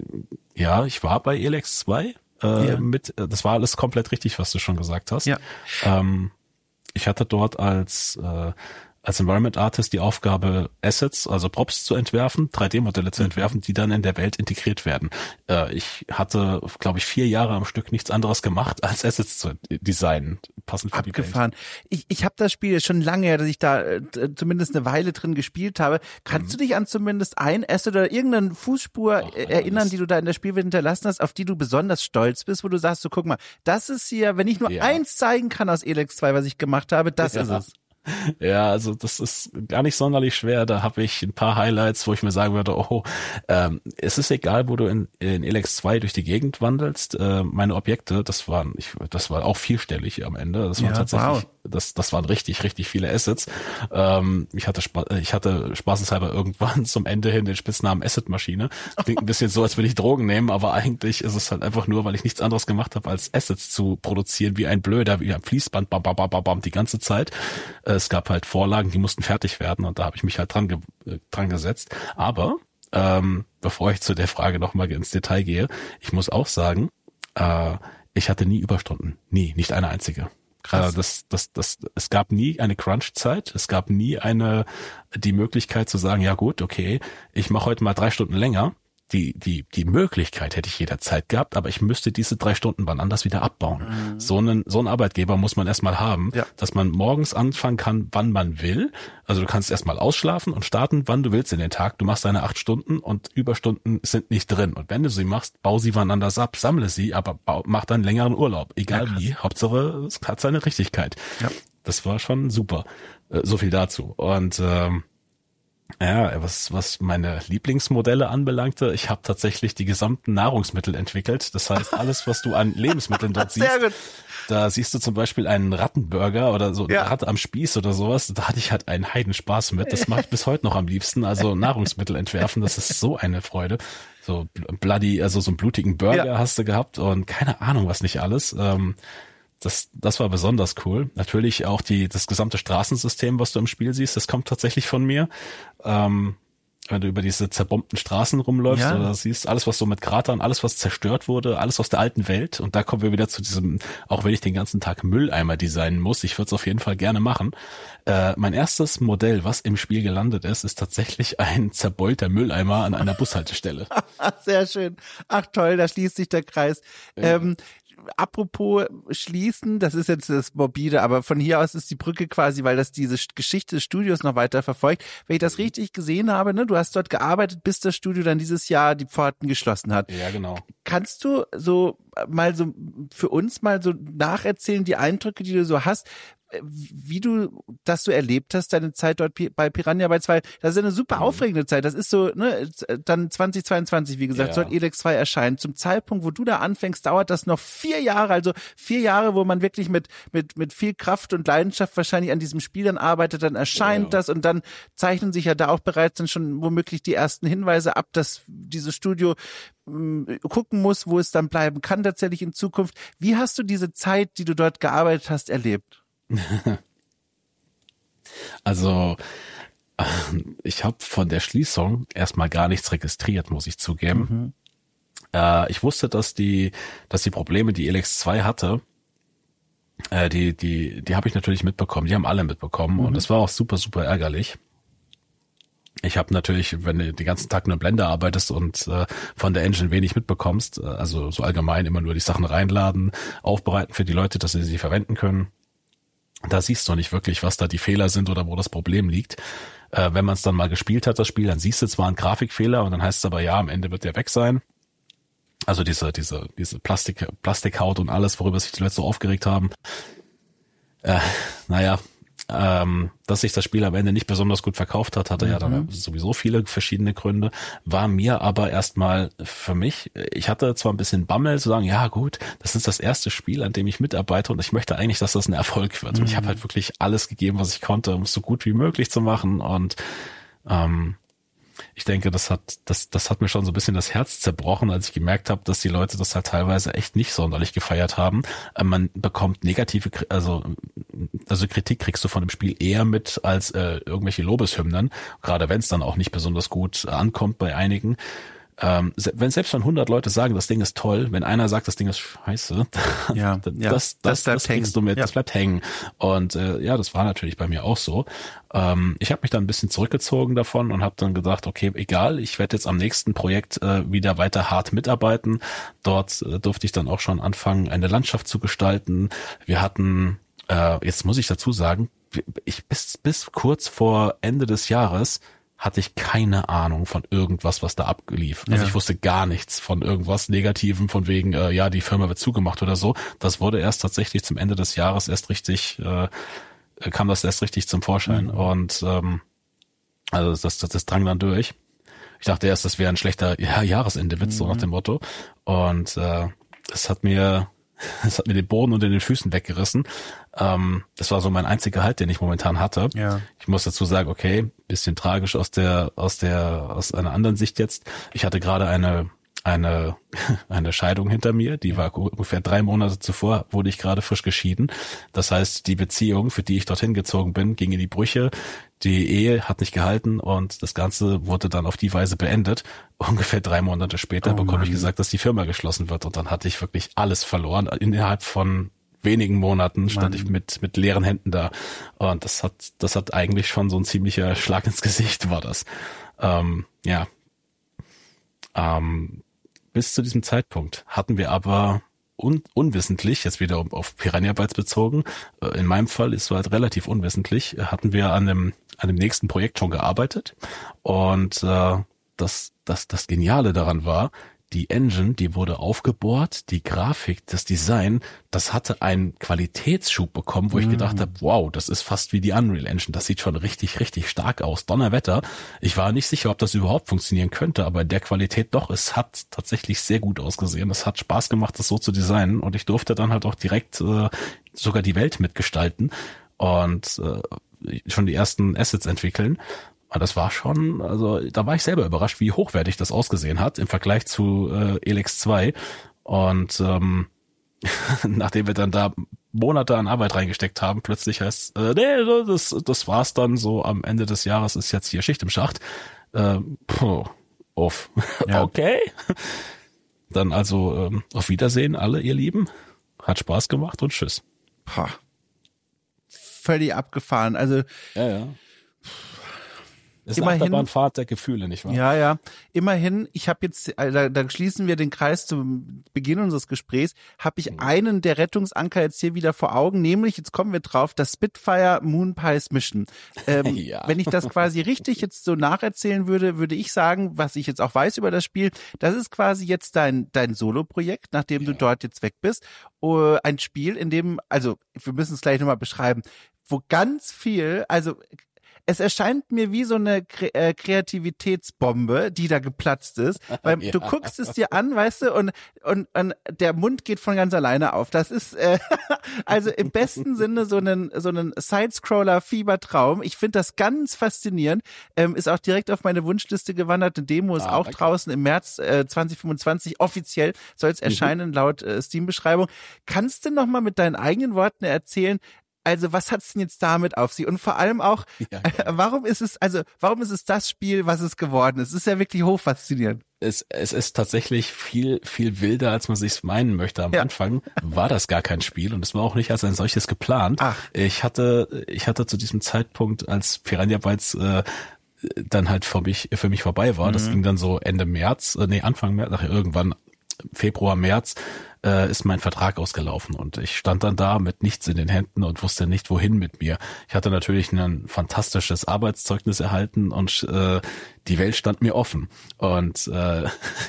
äh, ja, ich war bei Elex zwei äh, ja. mit, das war alles komplett richtig, was du schon gesagt hast. Ja. Ähm, ich hatte dort als äh, als Environment Artist die Aufgabe, Assets, also Props zu entwerfen, drei D-Modelle zu entwerfen, die dann in der Welt integriert werden. Äh, ich hatte, glaube ich, vier Jahre am Stück nichts anderes gemacht, als Assets zu designen, passend für Abgefahren. die Welt. Ich, ich habe das Spiel schon lange her, dass ich da äh, zumindest eine Weile drin gespielt habe. Kannst mhm. du dich an zumindest ein Asset oder irgendeine Fußspur Ach, erinnern, alles. die du da in der Spielwelt hinterlassen hast, auf die du besonders stolz bist, wo du sagst, so guck mal, das ist hier, wenn ich nur ja. eins zeigen kann aus Elex zwei, was ich gemacht habe, das ja. ist es. Ja, also das ist gar nicht sonderlich schwer. Da habe ich ein paar Highlights, wo ich mir sagen würde, oh, ähm, es ist egal, wo du in, in Elex zwei durch die Gegend wandelst. Äh, meine Objekte, das waren, ich, das war auch vierstellig am Ende. Das waren ja, tatsächlich, wow. das, das waren richtig, richtig viele Assets. Ähm, ich hatte, Spa ich hatte spaßeshalber irgendwann zum Ende hin den Spitznamen Asset-Maschine. Klingt ein bisschen so, als würde ich Drogen nehmen, aber eigentlich ist es halt einfach nur, weil ich nichts anderes gemacht habe, als Assets zu produzieren, wie ein Blöder, wie ein Fließband, bam, bam, bam, bam, bam, die ganze Zeit. Äh, Es gab halt Vorlagen, die mussten fertig werden und da habe ich mich halt dran, ge äh, dran gesetzt. Aber ähm, bevor ich zu der Frage nochmal ins Detail gehe, ich muss auch sagen, äh, ich hatte nie Überstunden. Nie, nicht eine einzige. Krass. Äh, das, das, das, es gab nie eine Crunch-Zeit, es gab nie eine die Möglichkeit zu sagen, ja gut, okay, ich mache heute mal drei Stunden länger. Die, die, die Möglichkeit hätte ich jederzeit gehabt, aber ich müsste diese drei Stunden wann anders wieder abbauen. Mhm. So einen, so einen Arbeitgeber muss man erstmal haben, ja. dass man morgens anfangen kann, wann man will. Also du kannst erstmal ausschlafen und starten, wann du willst in den Tag. Du machst deine acht Stunden und Überstunden sind nicht drin. Und wenn du sie machst, bau sie wann anders ab, sammle sie, aber bau, mach dann längeren Urlaub. Egal ja, wie. Hauptsache, es hat seine Richtigkeit. Ja. Das war schon super. So viel dazu. Und, ähm, ja, was was meine Lieblingsmodelle anbelangte, ich habe tatsächlich die gesamten Nahrungsmittel entwickelt. Das heißt, alles, was du an Lebensmitteln dort siehst, Sehr gut. da siehst du zum Beispiel einen Rattenburger oder so, ja. eine Ratte am Spieß oder sowas. Da hatte ich halt einen Heidenspaß mit. Das mache ich bis heute noch am liebsten. Also Nahrungsmittel entwerfen, das ist so eine Freude. So bloody, also so einen blutigen Burger ja. hast du gehabt und keine Ahnung, was nicht alles. Ähm, Das, das war besonders cool. Natürlich auch die, das gesamte Straßensystem, was du im Spiel siehst, das kommt tatsächlich von mir. Ähm, wenn du über diese zerbombten Straßen rumläufst ja. oder siehst, alles, was so mit Kratern, alles, was zerstört wurde, alles aus der alten Welt. Und da kommen wir wieder zu diesem, auch wenn ich den ganzen Tag Mülleimer designen muss, ich würde es auf jeden Fall gerne machen. Äh, mein erstes Modell, was im Spiel gelandet ist, ist tatsächlich ein zerbeulter Mülleimer an einer Bushaltestelle. Sehr schön. Ach toll, da schließt sich der Kreis. Ja. Ähm, Apropos schließen, das ist jetzt das Morbide, aber von hier aus ist die Brücke quasi, weil das diese Geschichte des Studios noch weiter verfolgt. Wenn ich das richtig gesehen habe, ne, du hast dort gearbeitet, bis das Studio dann dieses Jahr die Pforten geschlossen hat. Ja, genau. Kannst du so mal so für uns mal so nacherzählen, die Eindrücke, die du so hast, wie du das so erlebt hast, deine Zeit dort bei Piranha Bytes, weil das ist eine super mhm. aufregende Zeit. Das ist so, ne, dann zwanzig zweiundzwanzig, wie gesagt, ja. soll Elex zwei erscheinen. Zum Zeitpunkt, wo du da anfängst, dauert das noch vier Jahre, also vier Jahre, wo man wirklich mit mit mit viel Kraft und Leidenschaft wahrscheinlich an diesem Spiel dann arbeitet, dann erscheint ja. das und dann zeichnen sich ja da auch bereits dann schon womöglich die ersten Hinweise ab, dass dieses Studio mh, gucken muss, wo es dann bleiben kann tatsächlich in Zukunft. Wie hast du diese Zeit, die du dort gearbeitet hast, erlebt? Also ich habe von der Schließung erstmal gar nichts registriert, muss ich zugeben. Mhm. Äh, ich wusste, dass die, dass die Probleme, die Elex zwei hatte, äh, die, die, die habe ich natürlich mitbekommen. Die haben alle mitbekommen mhm. und das war auch super, super ärgerlich. Ich habe natürlich, wenn du den ganzen Tag nur in Blender arbeitest und äh, von der Engine wenig mitbekommst, äh, also so allgemein immer nur die Sachen reinladen, aufbereiten für die Leute, dass sie sie verwenden können. Da siehst du nicht wirklich, was da die Fehler sind oder wo das Problem liegt. Äh, wenn man es dann mal gespielt hat, das Spiel, dann siehst du zwar einen Grafikfehler und dann heißt es aber, ja, am Ende wird der weg sein. Also diese diese diese Plastik Plastikhaut und alles, worüber sich die Leute so aufgeregt haben. Äh, naja, Ähm, dass sich das Spiel am Ende nicht besonders gut verkauft hat, hatte mhm. ja dann sowieso viele verschiedene Gründe, war mir aber erstmal für mich, ich hatte zwar ein bisschen Bammel zu sagen, ja gut, das ist das erste Spiel, an dem ich mitarbeite und ich möchte eigentlich, dass das ein Erfolg wird. Mhm. Und ich habe halt wirklich alles gegeben, was ich konnte, um es so gut wie möglich zu machen und ähm, ich denke, das hat, das, das hat mir schon so ein bisschen das Herz zerbrochen, als ich gemerkt habe, dass die Leute das halt teilweise echt nicht sonderlich gefeiert haben. Man bekommt negative, also, also Kritik kriegst du von dem Spiel eher mit als äh, irgendwelche Lobeshymnen, gerade wenn es dann auch nicht besonders gut ankommt bei einigen. Ähm, wenn selbst schon hundert Leute sagen, das Ding ist toll, wenn einer sagt, das Ding ist scheiße, ja, das, ja, das, das, das kriegst du mit, ja. Das bleibt hängen. Und äh, ja, das war natürlich bei mir auch so. Ähm, ich habe mich dann ein bisschen zurückgezogen davon und habe dann gedacht, okay, egal, ich werde jetzt am nächsten Projekt äh, wieder weiter hart mitarbeiten. Dort äh, durfte ich dann auch schon anfangen, eine Landschaft zu gestalten. Wir hatten, äh, jetzt muss ich dazu sagen, ich bis bis kurz vor Ende des Jahres hatte ich keine Ahnung von irgendwas, was da ablief. Also ja. Ich wusste gar nichts von irgendwas Negativem, von wegen, äh, ja, die Firma wird zugemacht oder so. Das wurde erst tatsächlich zum Ende des Jahres erst richtig, äh, kam das erst richtig zum Vorschein. Mhm. Und ähm, also das, das, das drang dann durch. Ich dachte erst, das wäre ein schlechter ja, Jahresendewitz, mhm. so nach dem Motto. Und äh, es hat mir Es hat mir den Boden unter den Füßen weggerissen. Ähm, das war so mein einziger Halt, den ich momentan hatte. Ja. Ich muss dazu sagen, okay, bisschen tragisch aus der, aus der, aus einer anderen Sicht jetzt. Ich hatte gerade eine, eine, eine Scheidung hinter mir. Die war ungefähr drei Monate zuvor, wurde ich gerade frisch geschieden. Das heißt, die Beziehung, für die ich dorthin gezogen bin, ging in die Brüche. Die Ehe hat nicht gehalten und das Ganze wurde dann auf die Weise beendet. Ungefähr drei Monate später oh, bekomme ich gesagt, dass die Firma geschlossen wird und dann hatte ich wirklich alles verloren. Innerhalb von wenigen Monaten stand Mann. ich mit mit leeren Händen da und das hat das hat eigentlich schon so ein ziemlicher Schlag ins Gesicht war das. Ähm, ja. Ähm, bis zu diesem Zeitpunkt hatten wir aber Un, unwissentlich, jetzt wieder auf Piranha Bytes bezogen, in meinem Fall ist es halt relativ unwissentlich, hatten wir an dem an dem nächsten Projekt schon gearbeitet und äh, das das das Geniale daran war, die Engine, die wurde aufgebohrt, die Grafik, das Design, das hatte einen Qualitätsschub bekommen, wo mm. ich gedacht habe, wow, das ist fast wie die Unreal Engine, das sieht schon richtig, richtig stark aus, Donnerwetter. Ich war nicht sicher, ob das überhaupt funktionieren könnte, aber in der Qualität doch, es hat tatsächlich sehr gut ausgesehen, es hat Spaß gemacht, das so zu designen und ich durfte dann halt auch direkt äh, sogar die Welt mitgestalten und äh, schon die ersten Assets entwickeln. Aber das war schon, also da war ich selber überrascht, wie hochwertig das ausgesehen hat im Vergleich zu äh, Elex zwei. Und ähm, nachdem wir dann da Monate an Arbeit reingesteckt haben, plötzlich heißt äh, nee, das, das war's dann so am Ende des Jahres, ist jetzt hier Schicht im Schacht. Äh, puh, off. Ja. Okay. Dann also ähm, auf Wiedersehen alle, ihr Lieben. Hat Spaß gemacht und tschüss. Pah. Völlig abgefahren. Also ja, ja. Das ist eine Achterbahnfahrt der Gefühle, nicht wahr? Ja, ja. Immerhin, ich habe jetzt, da, da schließen wir den Kreis zum Beginn unseres Gesprächs, habe ich einen der Rettungsanker jetzt hier wieder vor Augen, nämlich, jetzt kommen wir drauf, das Spitfire Moonpies Mission. Ähm, ja. Wenn ich das quasi richtig jetzt so nacherzählen würde, würde ich sagen, was ich jetzt auch weiß über das Spiel, das ist quasi jetzt dein, dein Solo-Projekt, nachdem ja. du dort jetzt weg bist. Uh, ein Spiel, in dem, also wir müssen es gleich nochmal beschreiben, wo ganz viel, also es erscheint mir wie so eine Kre- äh, Kreativitätsbombe, die da geplatzt ist, weil ja. du guckst es dir an, weißt du, und, und, und der Mund geht von ganz alleine auf. Das ist äh, also im besten Sinne so einen so einen Sidescroller-Fiebertraum. Ich finde das ganz faszinierend. Ähm, ist auch direkt auf meine Wunschliste gewandert. Eine Demo ist ah, auch danke. draußen im März äh, zwanzig fünfundzwanzig. Offiziell soll es erscheinen, mhm. laut äh, Steam-Beschreibung. Kannst du noch mal mit deinen eigenen Worten erzählen, also was hat's denn jetzt damit auf sich? Und vor allem auch, ja, äh, warum ist es, also warum ist es das Spiel, was es geworden ist? Es ist ja wirklich hochfaszinierend. Es, es ist tatsächlich viel, viel wilder, als man sich's meinen möchte. Am ja. Anfang war das gar kein Spiel und es war auch nicht als ein solches geplant. Ach. Ich hatte, ich hatte zu diesem Zeitpunkt, als Piranha Bytes äh, dann halt für mich, für mich vorbei war, mhm. das ging dann so Ende März, äh, nee, Anfang März, ach, irgendwann Februar, März äh, ist mein Vertrag ausgelaufen und ich stand dann da mit nichts in den Händen und wusste nicht, wohin mit mir. Ich hatte natürlich ein fantastisches Arbeitszeugnis erhalten und äh, die Welt stand mir offen. Und äh,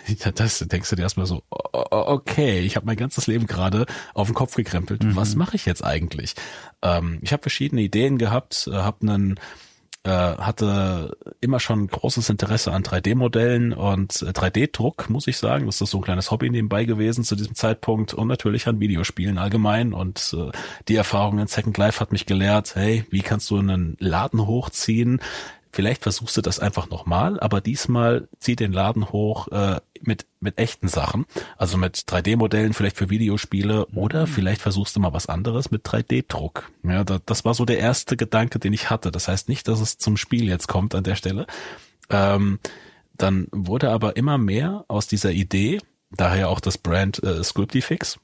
das denkst du dir erstmal so, okay, ich habe mein ganzes Leben gerade auf den Kopf gekrempelt. Mhm. Was mache ich jetzt eigentlich? Ähm, ich habe verschiedene Ideen gehabt, habe einen äh, hatte immer schon großes Interesse an drei D-Modellen und äh, drei D-Druck, muss ich sagen. Das ist so ein kleines Hobby nebenbei gewesen zu diesem Zeitpunkt und natürlich an Videospielen allgemein. Und äh, die Erfahrung in Second Life hat mich gelehrt, hey, wie kannst du einen Laden hochziehen? Vielleicht versuchst du das einfach nochmal, aber diesmal zieh den Laden hoch äh, mit mit echten Sachen, also mit drei D-Modellen vielleicht für Videospiele oder vielleicht versuchst du mal was anderes mit drei D-Druck. Ja, da, das war so der erste Gedanke, den ich hatte. Das heißt nicht, dass es zum Spiel jetzt kommt an der Stelle. Ähm, dann wurde aber immer mehr aus dieser Idee, daher auch das Brand äh, Sculptifix.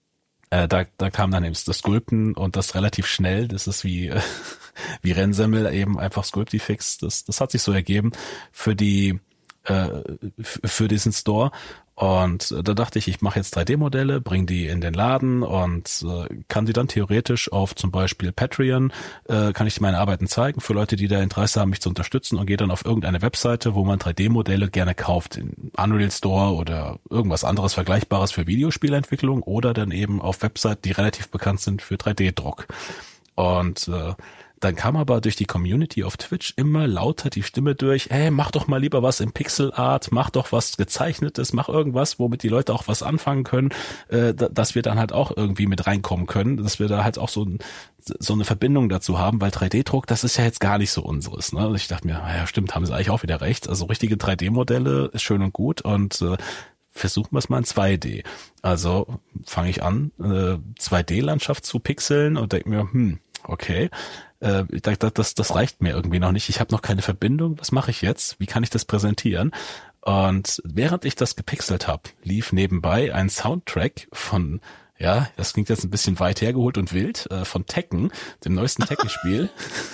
Äh, da, da kam dann eben das Sculpten und das relativ schnell. Das ist wie äh, wie Rennsemmel, eben einfach Sculptifix. Das, das hat sich so ergeben für die äh, für diesen Store. Und da dachte ich, ich mache jetzt drei D-Modelle, bringe die in den Laden und äh, kann die dann theoretisch auf zum Beispiel Patreon, äh, kann ich meine Arbeiten zeigen für Leute, die da Interesse haben, mich zu unterstützen und gehe dann auf irgendeine Webseite, wo man drei D-Modelle gerne kauft, in Unreal Store oder irgendwas anderes Vergleichbares für Videospielentwicklung oder dann eben auf Webseiten, die relativ bekannt sind für drei D-Druck. Und äh, dann kam aber durch die Community auf Twitch immer lauter die Stimme durch, hey, mach doch mal lieber was im Pixel Art, mach doch was Gezeichnetes, mach irgendwas, womit die Leute auch was anfangen können, äh, dass wir dann halt auch irgendwie mit reinkommen können, dass wir da halt auch so, ein, so eine Verbindung dazu haben, weil drei D-Druck, das ist ja jetzt gar nicht so unseres. Ne? Ich dachte mir, naja, stimmt, haben sie eigentlich auch wieder recht. Also richtige drei D-Modelle ist schön und gut und äh, versuchen wir es mal in zwei D. Also fange ich an, äh, zwei D-Landschaft zu pixeln und denke mir, hm, okay, äh, ich dachte, das, das reicht mir irgendwie noch nicht. Ich habe noch keine Verbindung. Was mache ich jetzt? Wie kann ich das präsentieren? Und während ich das gepixelt habe, lief nebenbei ein Soundtrack von, ja, das klingt jetzt ein bisschen weit hergeholt und wild, äh, von Tekken, dem neuesten Tekken-Spiel.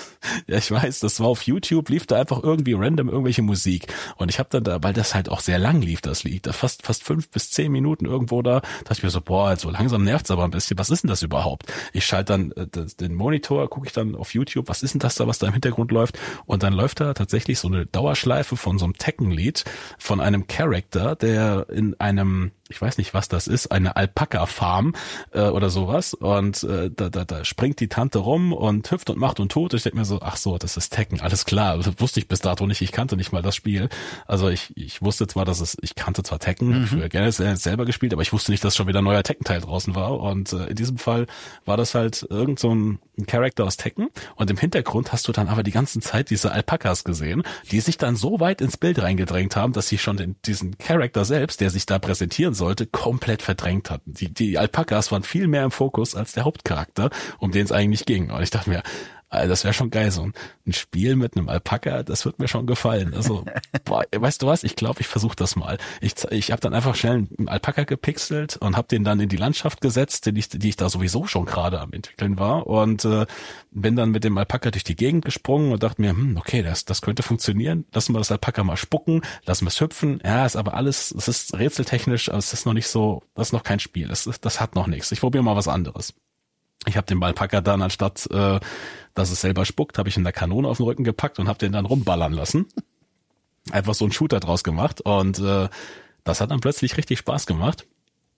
Ja, ich weiß, das war auf YouTube, lief da einfach irgendwie random irgendwelche Musik. Und ich habe dann da, weil das halt auch sehr lang lief, das Lied, da fast fast fünf bis zehn Minuten irgendwo da, dachte ich mir so, boah, so langsam nervt's aber ein bisschen. Was ist denn das überhaupt? Ich schalte dann äh, das, den Monitor, gucke ich dann auf YouTube, was ist denn das da, was da im Hintergrund läuft? Und dann läuft da tatsächlich so eine Dauerschleife von so einem Tekken-Lied von einem Charakter, der in einem, ich weiß nicht, was das ist, eine Alpaka-Farm äh, oder sowas. Und äh, da, da, da springt die Tante rum und hüpft und macht und tut. Ich denke mir so, ach so, das ist Tekken, alles klar. Das wusste ich bis dato nicht, ich kannte nicht mal das Spiel. Also ich ich wusste zwar, dass es, ich kannte zwar Tekken, mhm. früher gerne selber gespielt, aber ich wusste nicht, dass schon wieder ein neuer Tekken-Teil draußen war. Und äh, in diesem Fall war das halt irgend so ein, ein Charakter aus Tekken. Und im Hintergrund hast du dann aber die ganze Zeit diese Alpakas gesehen, die sich dann so weit ins Bild reingedrängt haben, dass sie schon den, diesen Charakter selbst, der sich da präsentieren sollte, komplett verdrängt hatten. Die, die Alpakas waren viel mehr im Fokus als der Hauptcharakter, um den es eigentlich ging. Und ich dachte mir, also das wäre schon geil, so ein Spiel mit einem Alpaka, das wird mir schon gefallen. Also, boah, weißt du was, ich glaube, ich versuche das mal. Ich, ich habe dann einfach schnell einen Alpaka gepixelt und habe den dann in die Landschaft gesetzt, die ich, die ich da sowieso schon gerade am entwickeln war und äh, bin dann mit dem Alpaka durch die Gegend gesprungen und dachte mir, hm, okay, das, das könnte funktionieren. Lassen wir das Alpaka mal spucken, lassen wir es hüpfen. Ja, ist aber alles, es ist rätseltechnisch, aber es ist noch nicht so, das ist noch kein Spiel, das, ist, das hat noch nichts. Ich probiere mal was anderes. Ich habe den Alpaka dann, anstatt äh, dass es selber spuckt, habe ich in der Kanone auf den Rücken gepackt und habe den dann rumballern lassen. Einfach so einen Shooter draus gemacht und äh, das hat dann plötzlich richtig Spaß gemacht.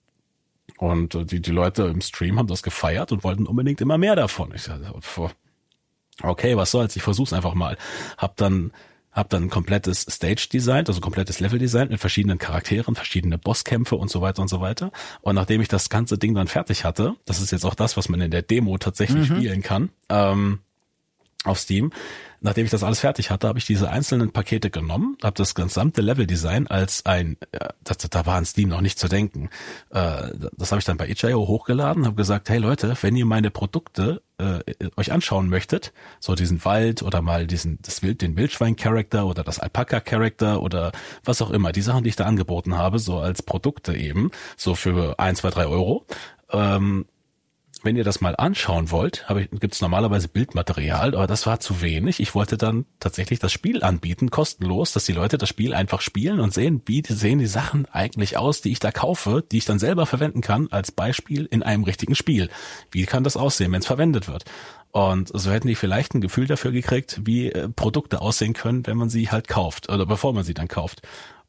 Und äh, die die Leute im Stream haben das gefeiert und wollten unbedingt immer mehr davon. Ich dachte, okay, was soll's, ich versuch's einfach mal. Hab dann Hab dann ein komplettes Stage designt, also ein komplettes Level designt mit verschiedenen Charakteren, verschiedene Bosskämpfe und so weiter und so weiter. Und nachdem ich das ganze Ding dann fertig hatte, das ist jetzt auch das, was man in der Demo tatsächlich mhm. spielen kann, ähm, auf Steam. Nachdem ich das alles fertig hatte, habe ich diese einzelnen Pakete genommen, habe das gesamte Leveldesign als ein, äh, das, da war an Steam noch nicht zu denken, äh, das habe ich dann bei itch punkt io hochgeladen, habe gesagt, hey Leute, wenn ihr meine Produkte äh, euch anschauen möchtet, so diesen Wald oder mal diesen das Wild, den Wildschwein-Charakter oder das Alpaka-Charakter oder was auch immer, die Sachen, die ich da angeboten habe, so als Produkte eben, so für ein, zwei, drei Euro, ähm, wenn ihr das mal anschauen wollt, gibt es normalerweise Bildmaterial, aber das war zu wenig. Ich wollte dann tatsächlich das Spiel anbieten, kostenlos, dass die Leute das Spiel einfach spielen und sehen, wie sehen die Sachen eigentlich aus, die ich da kaufe, die ich dann selber verwenden kann als Beispiel in einem richtigen Spiel. Wie kann das aussehen, wenn es verwendet wird? Und so hätten die vielleicht ein Gefühl dafür gekriegt, wie äh, Produkte aussehen können, wenn man sie halt kauft oder bevor man sie dann kauft.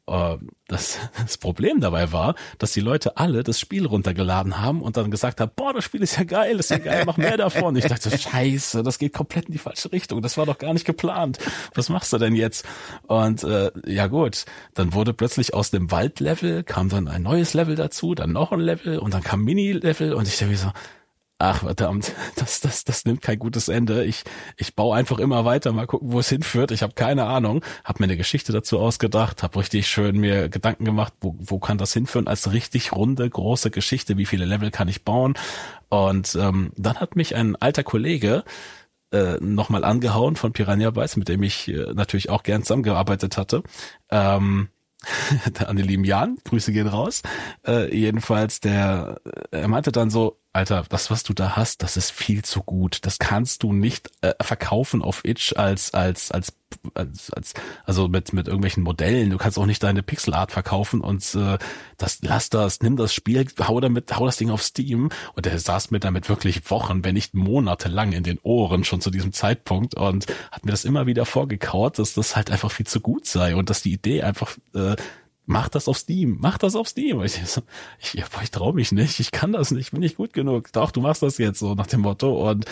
Das, das Problem dabei war, dass die Leute alle das Spiel runtergeladen haben und dann gesagt haben, boah, das Spiel ist ja geil, das ist ja geil, mach mehr davon. Und ich dachte, scheiße, das geht komplett in die falsche Richtung, das war doch gar nicht geplant. Was machst du denn jetzt? Und äh, ja gut, dann wurde plötzlich aus dem Waldlevel, kam dann ein neues Level dazu, dann noch ein Level und dann kam Mini-Level und ich dachte so, ach verdammt, das das das nimmt kein gutes Ende. Ich ich baue einfach immer weiter, mal gucken, wo es hinführt. Ich habe keine Ahnung, habe mir eine Geschichte dazu ausgedacht, habe richtig schön mir Gedanken gemacht, wo wo kann das hinführen als richtig runde große Geschichte, wie viele Level kann ich bauen? Und ähm, dann hat mich ein alter Kollege äh, nochmal angehauen von Piranha Bytes, mit dem ich äh, natürlich auch gern zusammengearbeitet hatte. Ähm, an den lieben Jan, Grüße gehen raus. Äh, jedenfalls, der, er meinte dann so, Alter, das, was du da hast, das ist viel zu gut. Das kannst du nicht äh, verkaufen auf Itch als, als, als, als, als, also mit, mit irgendwelchen Modellen. Du kannst auch nicht deine Pixelart verkaufen und äh, das, lass das, nimm das Spiel, hau damit, hau das Ding auf Steam. Und der saß mir damit wirklich Wochen, wenn nicht Monate lang in den Ohren schon zu diesem Zeitpunkt und hat mir das immer wieder vorgekaut, dass das halt einfach viel zu gut sei und dass die Idee einfach äh, mach das auf Steam, mach das auf Steam. Ich, so, ich, ich traue mich nicht, ich kann das nicht, bin nicht gut genug. Doch, du machst das jetzt so nach dem Motto und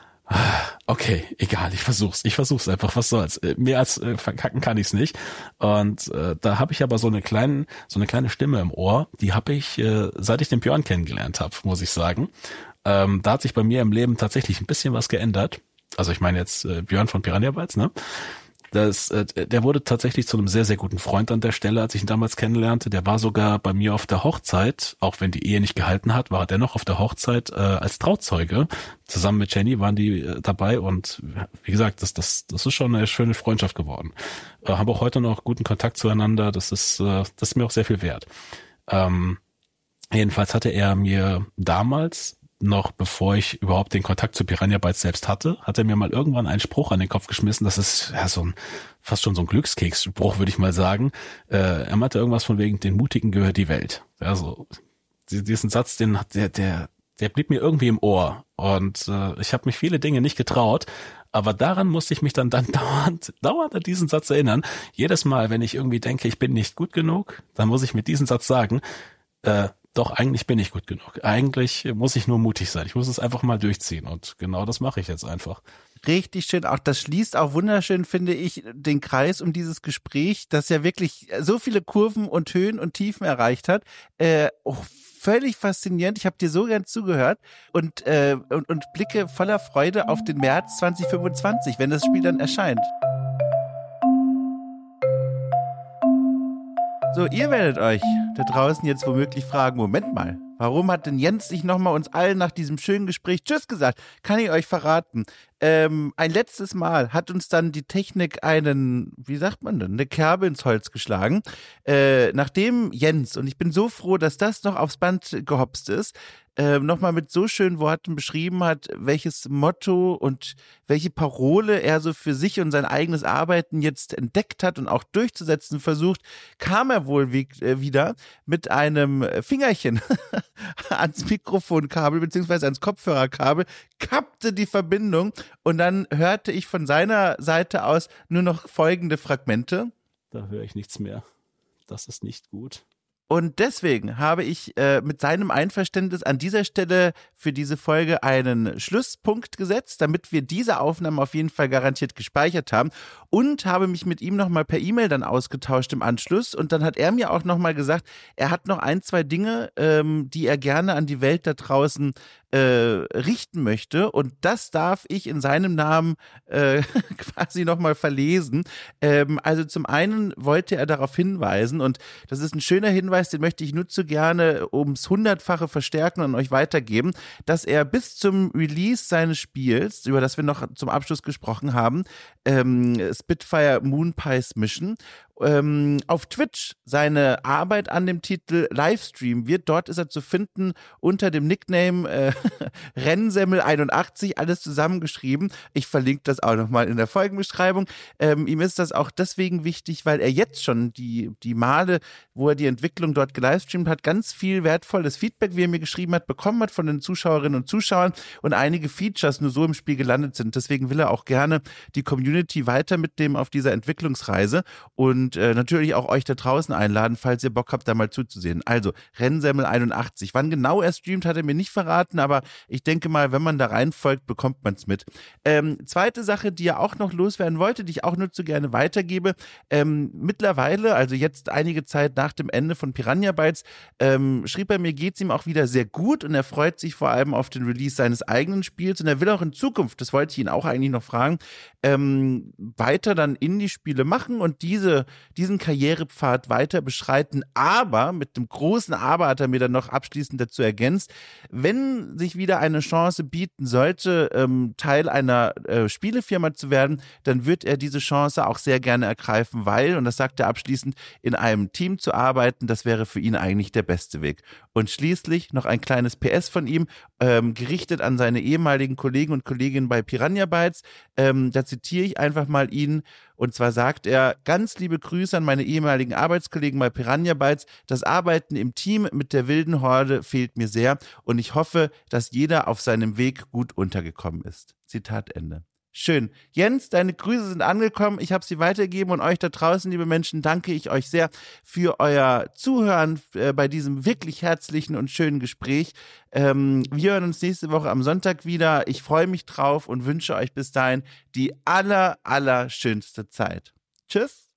okay, egal, ich versuch's, ich versuch's einfach, was soll's. Mehr als äh, verkacken kann ich's nicht. Und äh, da habe ich aber so eine kleine, so eine kleine Stimme im Ohr, die habe ich, äh, seit ich den Björn kennengelernt habe, muss ich sagen. Ähm, da hat sich bei mir im Leben tatsächlich ein bisschen was geändert. Also ich meine jetzt äh, Björn von Piranha Bytes, ne? Das, äh, der wurde tatsächlich zu einem sehr, sehr guten Freund an der Stelle, als ich ihn damals kennenlernte. Der war sogar bei mir auf der Hochzeit, auch wenn die Ehe nicht gehalten hat, war er dennoch auf der Hochzeit äh, als Trauzeuge. Zusammen mit Jenny waren die äh, dabei und wie gesagt, das, das, das ist schon eine schöne Freundschaft geworden. Äh, haben auch heute noch guten Kontakt zueinander. Das ist, äh, das ist mir auch sehr viel wert. Ähm, jedenfalls hatte er mir damals, noch bevor ich überhaupt den Kontakt zu Piranha Bytes selbst hatte, hat er mir mal irgendwann einen Spruch an den Kopf geschmissen. Das ist ja so ein, fast schon so ein Glückskeks-Spruch, würde ich mal sagen. Äh, er meinte irgendwas von wegen, den Mutigen gehört die Welt. Also diesen Satz, den der, der, der blieb mir irgendwie im Ohr. Und äh, ich habe mich viele Dinge nicht getraut, aber daran musste ich mich dann, dann dauernd, dauernd an diesen Satz erinnern. Jedes Mal, wenn ich irgendwie denke, ich bin nicht gut genug, dann muss ich mit diesem Satz sagen, äh, doch, eigentlich bin ich gut genug. Eigentlich muss ich nur mutig sein. Ich muss es einfach mal durchziehen. Und genau das mache ich jetzt einfach. Richtig schön. Auch das schließt auch wunderschön, finde ich, den Kreis um dieses Gespräch, das ja wirklich so viele Kurven und Höhen und Tiefen erreicht hat. Äh, oh, völlig faszinierend. Ich habe dir so gern zugehört und, äh, und, und blicke voller Freude auf den März zwanzig fünfundzwanzig, wenn das Spiel dann erscheint. So, ihr werdet euch da draußen jetzt womöglich fragen, Moment mal, warum hat denn Jens nicht nochmal uns allen nach diesem schönen Gespräch Tschüss gesagt? Kann ich euch verraten. Ähm, ein letztes Mal hat uns dann die Technik einen, wie sagt man denn, eine Kerbe ins Holz geschlagen. Äh, nachdem Jens, und ich bin so froh, dass das noch aufs Band gehopst ist, äh, nochmal mit so schönen Worten beschrieben hat, welches Motto und welche Parole er so für sich und sein eigenes Arbeiten jetzt entdeckt hat und auch durchzusetzen versucht, kam er wohl wie, äh, wieder mit einem Fingerchen ans Mikrofonkabel beziehungsweise ans Kopfhörerkabel, kappte die Verbindung und dann hörte ich von seiner Seite aus nur noch folgende Fragmente. Da höre ich nichts mehr. Das ist nicht gut. Und deswegen habe ich äh, mit seinem Einverständnis an dieser Stelle für diese Folge einen Schlusspunkt gesetzt, damit wir diese Aufnahmen auf jeden Fall garantiert gespeichert haben und habe mich mit ihm nochmal per E-Mail dann ausgetauscht im Anschluss und dann hat er mir auch nochmal gesagt, er hat noch ein, zwei Dinge, ähm, die er gerne an die Welt da draußen äh, richten möchte und das darf ich in seinem Namen äh, quasi nochmal verlesen. Ähm, also zum einen wollte er darauf hinweisen und das ist ein schöner Hinweis, den möchte ich nur zu gerne ums Hundertfache verstärken und euch weitergeben, dass er bis zum Release seines Spiels, über das wir noch zum Abschluss gesprochen haben, ähm, Spitfire Moon Pies Mission, ähm, auf Twitch seine Arbeit an dem Titel Livestream wird. Dort ist er zu finden unter dem Nickname äh, Rennsemmel einundachtzig, alles zusammengeschrieben. Ich verlinke das auch nochmal in der Folgenbeschreibung. Ähm, ihm ist das auch deswegen wichtig, weil er jetzt schon die, die Male, wo er die Entwicklung dort gelivestreamt hat, ganz viel wertvolles Feedback, wie er mir geschrieben hat, bekommen hat von den Zuschauerinnen und Zuschauern und einige Features nur so im Spiel gelandet sind. Deswegen will er auch gerne die Community weiter mitnehmen auf dieser Entwicklungsreise und äh, natürlich auch euch da draußen einladen, falls ihr Bock habt, da mal zuzusehen. Also Rennsemmel einundachtzig. Wann genau er streamt, hat er mir nicht verraten, aber ich denke mal, wenn man da reinfolgt, bekommt man es mit. Ähm, zweite Sache, die er auch noch loswerden wollte, die ich auch nur zu gerne weitergebe. Ähm, mittlerweile, also jetzt einige Zeit nach dem Ende von Piranha Bytes, ähm, schrieb er mir, geht es ihm auch wieder sehr gut und er freut sich vor allem auf den Release seines eigenen Spiels und er will auch in Zukunft, das wollte ich ihn auch eigentlich noch fragen, ähm, weiter dann Indie-Spiele machen und diese, diesen Karrierepfad weiter beschreiten, aber mit dem großen Aber hat er mir dann noch abschließend dazu ergänzt, wenn sich wieder eine Chance bieten sollte, ähm, Teil einer äh, Spielefirma zu werden, dann wird er diese Chance auch sehr gerne ergreifen, weil, und das sagt er abschließend, in einem Team zu arbeiten, das wäre für ihn eigentlich der beste Weg. Und schließlich noch ein kleines P S von ihm, ähm, gerichtet an seine ehemaligen Kollegen und Kolleginnen bei Piranha Bytes. Ähm, da zitiere ich einfach mal ihn. Und zwar sagt er, ganz liebe Grüße an meine ehemaligen Arbeitskollegen bei Piranha Bytes. Das Arbeiten im Team mit der wilden Horde fehlt mir sehr und ich hoffe, dass jeder auf seinem Weg gut untergekommen ist. Zitat Ende. Schön. Jens, deine Grüße sind angekommen. Ich habe sie weitergegeben und euch da draußen, liebe Menschen, danke ich euch sehr für euer Zuhören äh, bei diesem wirklich herzlichen und schönen Gespräch. Ähm, wir hören uns nächste Woche am Sonntag wieder. Ich freue mich drauf und wünsche euch bis dahin die aller, aller schönste Zeit. Tschüss.